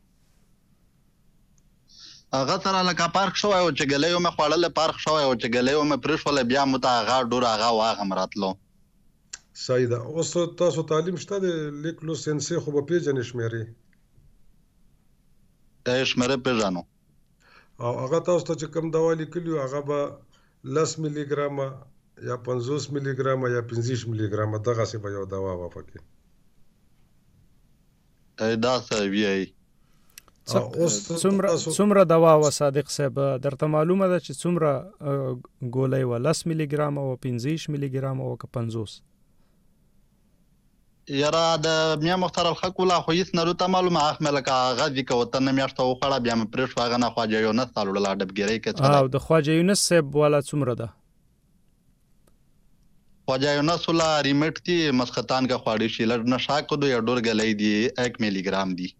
هغه سره لکه پارک شوی او چې ګلې مې خوړل پارک شوی او چې ګلې مې پرېښول بیا مو ته هغه ډور هغه واغه مراتلو. صحیح ده. اوس تاسو تعلیم شته د لیک لوست سنسي خو به پیژنې شمیرې؟ ته شمیرې پیژنو او هغه تاسو ته چې کوم دوا لیکلی هغه به لس ملي ګرامه یا پنځوس ملي ګرامه یا پنځه ملي ګرامه دغسې به یو دوا وه پکې. دا څه وایي؟ څومره څومره دوا وه صادق صاحب؟ درته معلومه ده چې څومره ګولۍ وه؟ لس ملي ګرامه وه، پنځه ملي ګرامه وه که پنځوس؟ یاره د میا مختار الخاک ولا خو هېڅ نه راته معلومه. اخ مې لکه هغه دي که ورته نه میاشته وخوړه بیا مې پرېښوه. هغه نه خواجه یونس ته لوړله ډبګیرۍ کې. او د خواجه یونس صاحب والا څومره ده؟ خواجه یونس والا ریمیټ دي مسختان کا خواړی شي لږ نشه کدو یا ډور ګلۍ دي ایک ملي ګرام دي.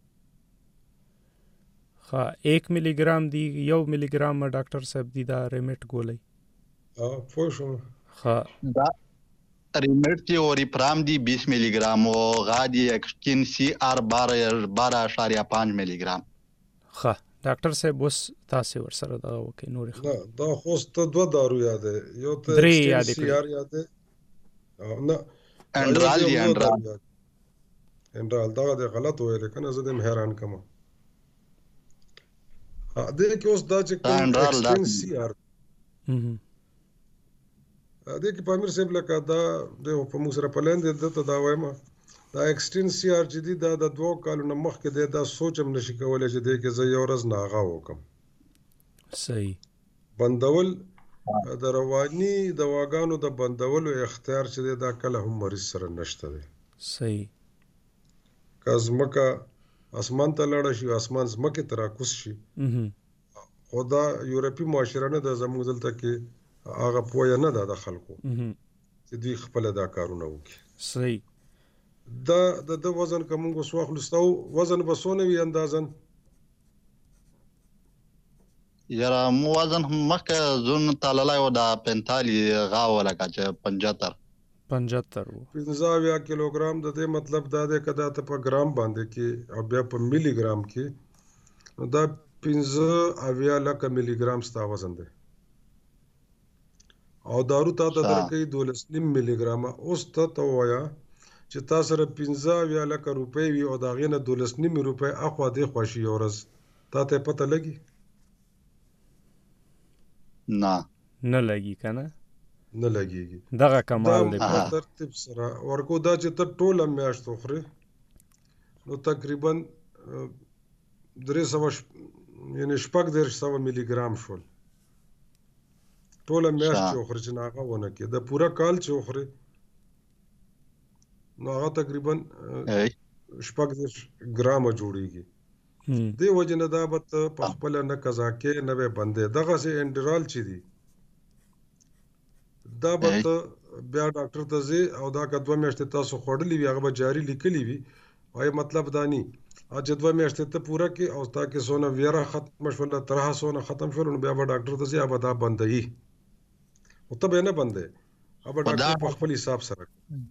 ها ایک ملي ګرام دي. یو ملي ګرام ډاکټر صاحب دي دا ریمیټ ګولۍ؟ ها پوه شوم. ها دا ریمیټ دی او ریپرام دی بیس ملي ګرام او غا دی ایکسټین سی آر بارہ اشاریه پانچ ملي ګرام. ها ډاکټر صاحب اوس تاسو ورسره دا وکي نور نه دا خو ست دوه دارو یادې یو ته درې یادې سی آر یادې او نه انډرال دی انډرال انډرال دا د غلط ویل کنه زه دې حیران کم. ها دې کې اوس دا چې ایکسټین سی آر هم دې کې پامیر صاحب لکه دا د په موږ سره پلان دي دته دا وایم دا ایکسټین سی آر چې دی دا د دوه کالو نه مخکې دی دا سوچم نشي کولای چې دې کې زه یو ورځ ناغه وکم. صحیح. بندول د رواني دواګانو د بندولو اختیار چې دی دا کله هم مریض سره نشته دی. صحیح. که ځمکه اسمان ته لاړه شي اسمان ځمکې ته راکوز شي خو دا یورپي معاشره نه ده زموږ دلته کې هغه پوهه نه ده د خلکو چې دوی خپله دا کارونه وکړي. صحیح. دا د ده وزن که موږ اوس واخلو ستا وزن به څونه وي اندازن؟ یاره مو وزن مخکې زون تللی و دا پنتالیس غا و لکه چې پنجهتر پنجهتر و. پنځه اویا کیلوګرام د دې مطلب دا دی که دا ته په ګرام باندې کې او بیا په ملي ګرام کې نو دا پنځه اویا لکه ملي ګرام ستا وزن دی او دارو تا ته درکوي دولس نیم ملي ګرامه. اوس ته ته ووایه چې تا سره پنځه اویا لکه روپۍ وي او د هغې نه دولس نیمې روپۍ اخوا دېخوا شي یو ورځ تا ته یې پته لګي؟ نه نه لګي که نه نه لګېږي. دغه کمال دی. دا ترتیب سره ورکو دا چې ته ټوله میاشت وخورې نو تقریبا درې سوه یعنې شپږ دېرش سوه ملي ګرام شول. ټوله میاشت چې وخوري چې هغه ونه کې د پوره کال چې وخوري نو هغه تقریبا شپږ دېرش ګرامه جوړیږي. دې وجې نه دا به ته په خپله نه قضا کې نه به بندې. دغسې انډرال چې دي دا به ته بیا ډاکټر ته ځې او دا که دوه میاشتې تاسو خوړلي وي هغه به جاري لیکلي وي. وایي مطلب دا نی چې دوه میاشتې ته پوره کې او ستا کې څونه ویره ختمه شوله ترهه څونه ختم شول نو بیا به ډاکټر ته ځې هغه به دا بندوي او ته به یې نه بندوې. هغه به ډاکټر په خپل حساب سره.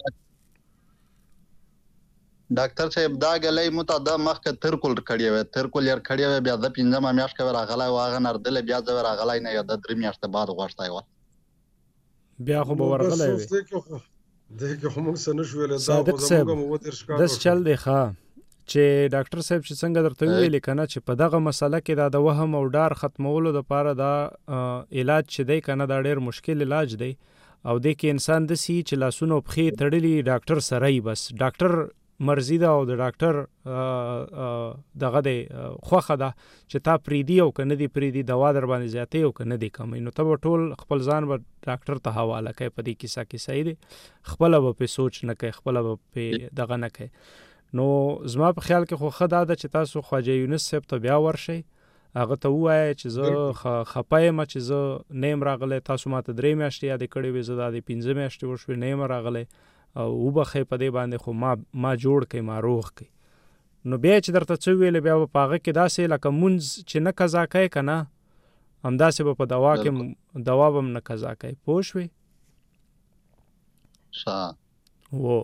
ډاکټر صاحب دا ګلۍ مو ته د مخکې ترکل کړې وې ترکل یې کړې وې بیا د پنځمه میاشت کې راغلی و هغه نردلې بیا زه راغلی نه یا د درې میاشتې بعد غوښتی وه بیا خو به ورغلی وې. دې کې خو موږ څه نه شو ویلی. صادق صاحب داسې چل دی ښه چې ډاکټر صاحب چې څنګه درته وویلې که نه چې په دغه مسله کې دا د وهم او ډار ختمولو دپاره دا علاج چې دی که نه دا ډېر مشکل علاج دی او دې کې انسان داسې چې لاسونه او پښې تړلي ډاکټر سره یي بس ډاکټر مرضی ده او د ډاکټر دغه دی خوښه ده چې تا پریدي او که نه دي پریدي دوا در باندې زیاتې او که نه دي کموي نو ته به ټول خپل ځان به ډاکټر ته حواله کوې په دې کیسه کې صحیح دی خپله به پې سوچ نه کوې خپله به پې دغه نه کوې. نو زما په خیال کې خو ښه دا ده چې تاسو خواجه یونس صاحب ته بیا ورشئ هغه ته ووایه چې زه خفه یم چې زه نه یم راغلی تاسو ما ته درې میاشتې یادې کړې وې زه دا د پنځه میاشتې وشوې نه یم راغلی او وبخئ په دې باندې خو ما ما جوړ کړئ ما روغ کړئ. نو بیا چې درته څه وویلې بیا به په هغه کې داسې لکه مونځ چې نه قضا کوې که نه همداسې به په دوا کې دوا به هم نه قضا کوې پوه شوې. و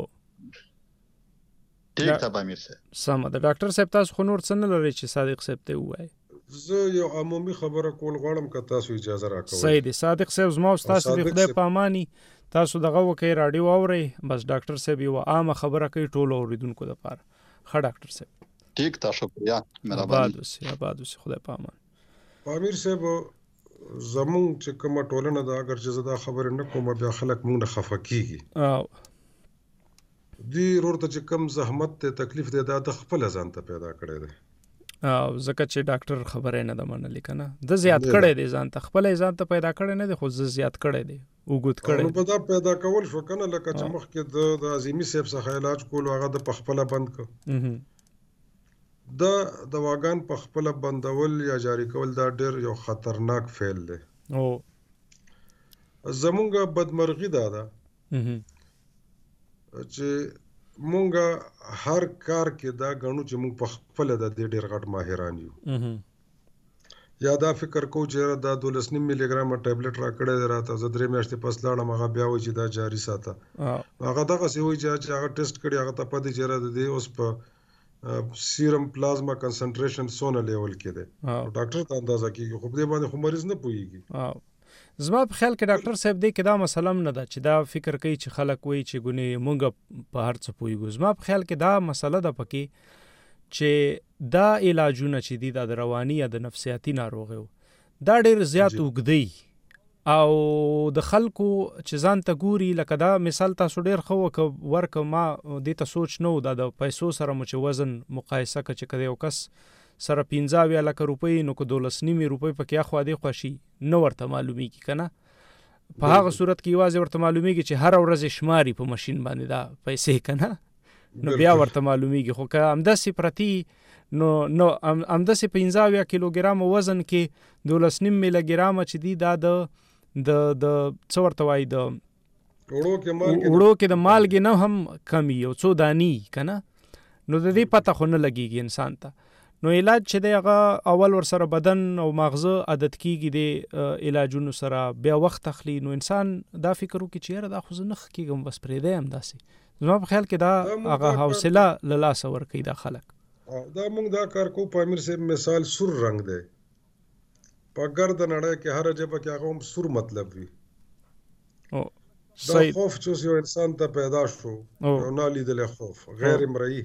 ټیک ده امیر صاحب سمه ده. ډاکټر صاحب تاسو خو نور څه نه لرئ چې صادق صاحب ته ووایئ؟ زه یو عمومي خبره کول غواړم که تاسو اجازه راکوئ. صحیح دی صادق صاحب زما او ستاسو د خدای په اماني تاسو دغه وکئ راډیو اورئ بس ډاکټر صاحب یوه عامه خبره کوي ټولو اورېدونکو دپاره. ښه ډاکټر صاحب ټیک ده شکریه آباد اوسئ آباد اوسئ خدای په امان. امیر صاحب زمونږ چې کومه ټولنه ده اگر چې زه دا خبرې نه کوم بیا خلک مونږ نه خفه کېږي. دوی ورور ته چې کم زحمت دی تکلیف دی دا د خپله ځان ته پیدا کړی دی او ځکه چې ډاکټر خبره نه ده منلې که نه ده زیات کړی دی ځان ته خپله یې ځان ته پیدا کړی نه دی خو زه زیات کړی دی اوږد کړی نو په دا پیدا کول شو که نه لکه چې مخکې د عظیمي صاحب څخه علاج کولو هغه د په خپله بند کړ. دا دواګان په خپله بندول یا جاري کول دا ډېر یو خطرناک فعل دی. زمونږ بدمرغي دا ده چې مونږه هر کار کې دا ګڼو چې مونږ په خپله د دې ډېر غټ ماهران یو یا دا فکر کوو چې یاره دا دولس نیم ملي ګرامه ټابلیټ راکړی دی راته زه درې میاشتې پس لاړم هغه بیا وایي چې دا جاري ساته هغه دغسې وایي چې هغه ټیسټ کړي هغه ته پته چې یاره د دې اوس په سیرم پلازما کنسنټریشن څونه لیول کې دی ډاکټر ته اندازه کېږي خو په دې باندې خو مریض نه پوهېږي. زما په خیال کې ډاکټر صاحب دی کې دا مسله هم نه ده چې دا فکر کوي چې خلک وایي چې ګونې مونږ په هر څه پوهېږو. زما په خیال کې دا مسله ده پکې چې دا علاجونه چې دي دا د رواني یا د نفسیاتي ناروغیو دا ډېر زیات اوږدی او د خلکو چې ځان ته ګوري لکه دا مثال تاسو ډېر ښه وکه ورکه ما دې ته سوچ نه و دا د پیسو سره مو چې وزن مقایسه که چې که د یو کس سره پنځه اویا لکه روپۍ نو که دولس نیمې روپۍ پکې اخوا دېخوا شي نه ورته معلومیږي که نه په هغه صورت کې یوازې ورته معلومیږي چې هره ورځ یې شماري په ماشین باندې دا پیسې که نه نو بیا ورته معلومیږي خو که همداسې پرتي نو نو همداسې پنځه اویا کیلوګرامه وزن کې دولس نیم میله ګرامه چې دي دا د د د څه ورته وایي د وړو کې د مالګې نه هم کمی یو څو دانې که نه نو د دې پته خو نه لګېږي انسان ته. نو علاج چې دی هغه اول ورسره بدن او ماغزه عادت کېږي د علاجونو سره بیا وخت اخلي نو انسان دا فکر وکړي چې یاره دا خو زه نه ښه کېږم بس پرېږدی همداسې. زما په خیال کې دا هغه حوصله له لاسه ورکوي دا خلک. دا موږ دا کار کوو په امیر صاحب مثال سور رنګ دی په ګرد نړۍ کې هر ژبه کې هغه هم سور مطلب وي. دا خوف چې اوس یو انسان ته پیدا شو یو نالیدلی خوف غیر مرئي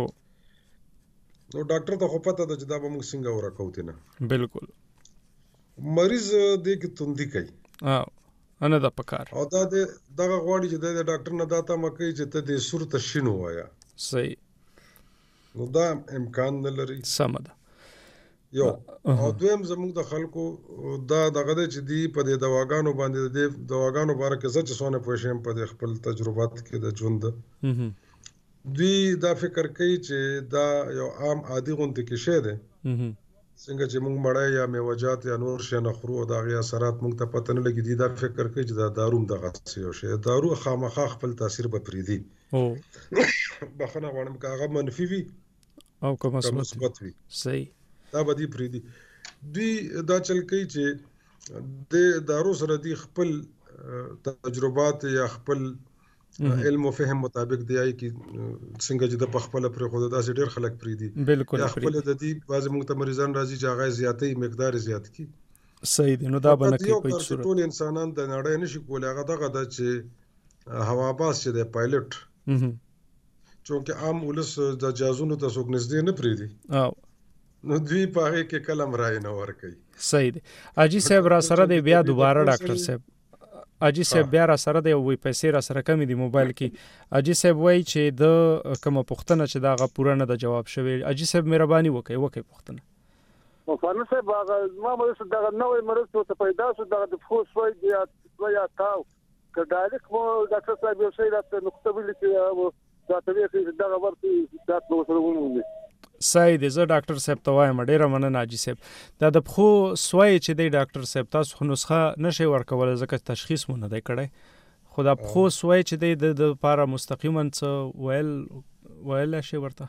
نو ډاکټر ته خو پته ده چې دا به موږ څنګه ورکوو تېنه بالکل مریض دې کې توندي کوي نه ده پکار او دا د دغه غواړي چې د ډاکټر نه دا تمه کوي چې ته دې سور ته شین ووایه صحیح نو دا امکان نه لري. سمه ده. یو او دویم زموږ د خلکو دا دغه دی چې دی په دې دواګانو باندې د دواګانو باره کې زه چې څونه پوه شم په دې خپل تجربات کې د ژوند دوی دا فکر کوي چې دا یو عام عادي غونډه کې شی دی څنګه چې موږ مړی یا میوجات یا نور شی نه خورو دا غي اثرات موږ ته پته نه لګي دی دا فکر کوي چې دا دارو دغه یو شی دارو خامخا خپل تاثیر به پریدي او بخنه غواړم که هغه منفي وي او که مثبت وي صحیح دا بدی پریدي دوی دا چل کوي چې د دارو سره دی خپل تجربات یا خپل علم او فهم مطابق دی آی کی څنګه چې د خپل پر خود داسې ډیر خلک پریدي بالکل خپل د دې بعض موږ ته مریضان راځي چې هغه زیاتې مقدار زیات کی صحیح دی نو دا باندې په صورت ټول انسانان د نړۍ نشي کولای هغه دغه د چې هواباس چې د پایلټ چونکه عام ولس د جازونو ته څوک نږدې نه پریدي او نو دوی په هغه کې کلم راي نه ور کوي صحیح دی اجي صاحب را سره دی بیا دوباره ډاکټر صاحب اجي صاحب بیا را سره دی وی پیسې را سره کمی دی موبایل کې اجي صاحب وای چې د کوم پوښتنه چې دا غو پوره نه د جواب شوی اجي صاحب مهرباني وکړئ وکړئ پوښتنه او فانو صاحب هغه ما مې دا نوې مرسته ته پیدا شو دا د فوس وای دی یا تاو که ډایرکټ مو ډاکټر صاحب یو شی راته نقطه ویل چې دا ته وی دا ورته دا نو سره ونه صحیح دی زه ډاکټر صاحب ته وایم ډیره مننه اجي صاحب دا د خو سوی چې دی ډاکټر صاحب تاسو خو نسخه نشي ورکول ځکه تشخیص مونږ نه دی کړی خو دا خو سوی چې دی د لپاره مستقیما څه ویل ویل شي ورته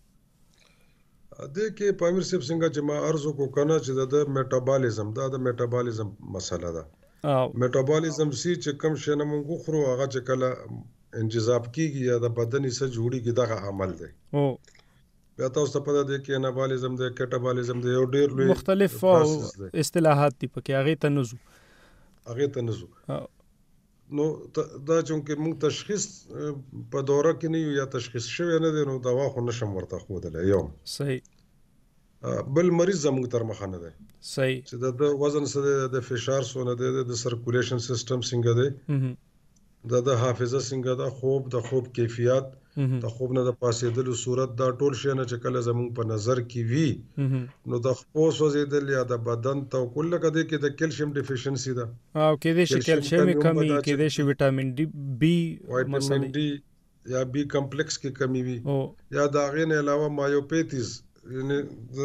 د کې پامیر صاحب څنګه چې ما ارزو کو کنه چې د میټابالیزم دا د میټابالیزم مسله ده میټابالیزم سي چې کم شنه مونږ خورو هغه چې کله انجذاب کیږي یا د بدن سره جوړیږي دغه عمل دی او بیا تاسو ته پته دی کې انابالیزم دی کټابالیزم دی یو ډیر لوی مختلف اصطلاحات دي پکې هغه ته نزو هغه ته نزو نو دا چې موږ تشخیص په دوره کې نه یا تشخیص شوی نه دی نو دوا خو نشم ورته خودلې یو صحیح بل مریض زموږ تر مخه نه دی صحیح چې د وزن سره د فشار سونه دی د سرکولیشن سیستم څنګه دی د د حافظه څنګه ده خوب د خوب کیفیت د خوب نه د پاسېدلو صورت دا ټول شی نه چې کله زموږ په نظر کې وي نو د خپل سوځیدل یا د بدن ته کله کده کې د کیلشیم ډیفیشنسي ده او کې د شي کیلشیم کمی کې د شي وټامین ډي بي وټامین ډي یا بي کمپلیکس کې کمی وي یا دا غي نه علاوه مایوپیتیز یعنی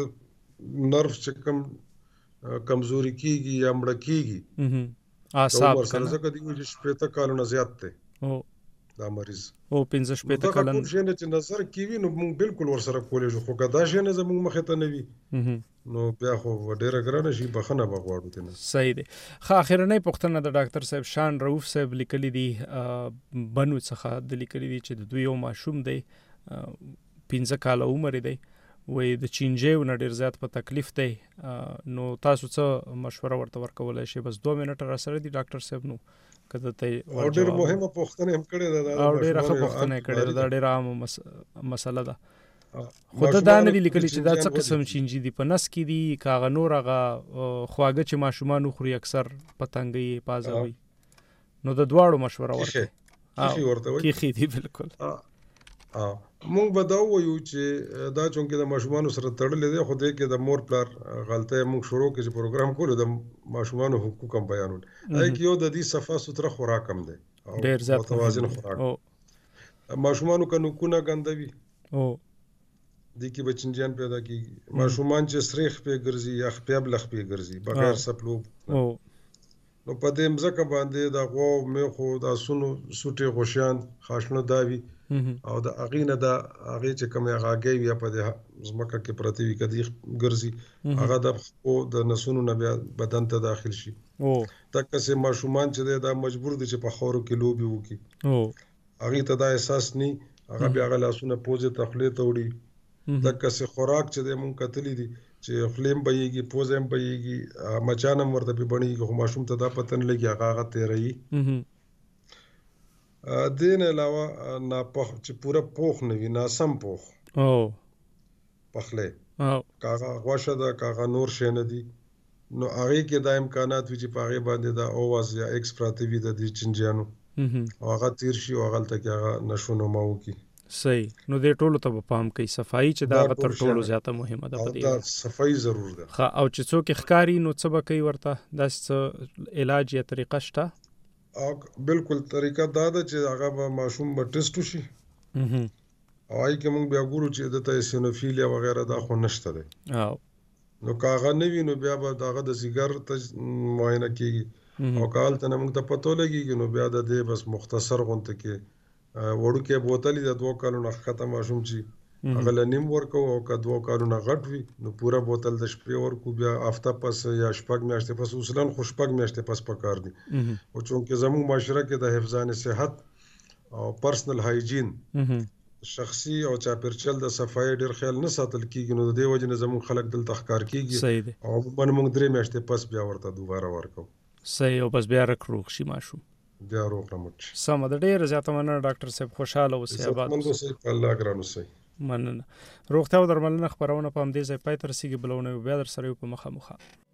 نرف چې کم کمزوري کیږي یا مړ کیږي اعصاب کنه ځکه دی چې شپږ کالونه زیات ته او دا مریض او پنځه شپږ کلن دا کوم شي چې نظر کیوي نو موږ بالکل ور سره کولې جو خو کدا شي نه زموږ مخه ته نوي نو بیا خو ډیره ګرانه شي بخنه بغواړو ته صحیح دی خو اخرنۍ پوښتنه د ډاکټر صاحب شان رؤف صاحب لیکلي دي بنو څخه د لیکلي دي چې د دوی یو ماشوم دی پنځه کاله عمر دی وې د چینجیو نه ډیر زیات په تکلیف دی نو تاسو څه مشوره ورته ورکولای شئ بس دوه منټه را سره دي ډاکټر صاحب نو کله ته ډیر مهمه پوښتنه هم کړې ده او ډیره پوښتنه کړې ده ډیره عامه مسله ده خو دا نه دي لیکلي چې دا څه قسم چینجی دي په نس کې دي کاغه نور هغه خواږه چې ماشومان خوري اکثر پتنګي پازوي نو د دواړو مشوره ورکړي کی ورته وي کی دي بالکل ا مونږ به دا وایو چې دا چونکه د ماشومان سره تړلې ده خو دې کې د مور پلار غلطه موږ شروع کې چې پروګرام کولو د ماشومان حقوق هم بیانول اې کې یو د دې صفه ستره خوراک هم ده ډیر زیات متوازن خوراک ماشومان کنو کو نه غندوي او د کې بچنجان پیدا کیږي ماشومان چې سریخ په ګرځي یا خپل بلخ په ګرځي بغیر سپلو او نو په دې مزکه باندې د غو مې خو د سونو سټي غوشان خاصنو داوي او د اغینه د اغه چې کوم هغه یا په د زمکه کې پرتی وي کدي ګرځي هغه د او د نسونو نه بیا بدن ته داخل شي او تکه سه ماشومان چې دا مجبور دي چې په خورو کې لوبي وکي او هغه ته دا احساس ني هغه بیا غلا سونه پوزه تخلي توړي تکه سه خوراک چې د مون کتلی دي چې خلیم بېږي پوزم بېږي مچانم ورته به بڼي خو ماشوم ته دا پتن لګي هغه هغه تیري دین علاوه نه پخ چې پورا پوخ نه وي نه سم پوخ او پخله او کاغه غوښه دا کاغه نور شې نه دي نو هغه کې د امکانات وی چې په هغه باندې دا اوواز یا ایکس پراتوی د دې چنجانو او هغه تیر شي او هغه ته هغه نشونه ماو کی صحیح. نو دې ټولو ته به پام کوي صفایي چې دا تر ټولو زیاته مهمه ده او په دا دې. صفایي ضرور ده. ښه او چې څوک ښکاری نو څه به کوي ورته داسې څه علاج یا طریقه شته؟ او بالکل طریقه دا ده چې هغه به ماشوم به ټیسټ وشي او هغې کې موږ بیا ګورو چې دته ایسینوفیلیا وغیره دا خو نشته دی. او نو که هغه نه وي نو بیا به د هغه د ځیګر ته معاینه کېږي او که هلته نه موږ ته پته لګېږي نو بیا د دې بس مختصر غونته کې وړوکی بوتل د دوه کالو نه ښکته ماشوم چې هغه له نیم ورکو او که دوه کالو نه غټ وي نو پوره بوتل د شپې ورکو بیا هفته پس یا شپږ میاشتې پس اصولا خو شپږ میاشتې پس پکار دي. او چونکې زموږ معاشره کې د حفظان صحت او پرسنل هایجین شخصي او چاپیرچل د صفایي ډېر خیال نه ساتل کېږي نو د دې وجې نه زموږ خلک دلته ښکار کېږي او عموما موږ درې میاشتې پس بیا ورته دوباره ورکو. صحیح. او بس بیا رک روغ شي ماشوم بیا روغ رمټ شي. سمه ده. ډېره زیاته مننه ډاکټر صاحب. خوشحاله اوسئ. آباد اوسئ. الله ګران اوسئ. مننه. روغتیا او درملنه خپرونه په همدې ځای پای ته رسېږي. بلونه بیا در سره یو په مخامخ.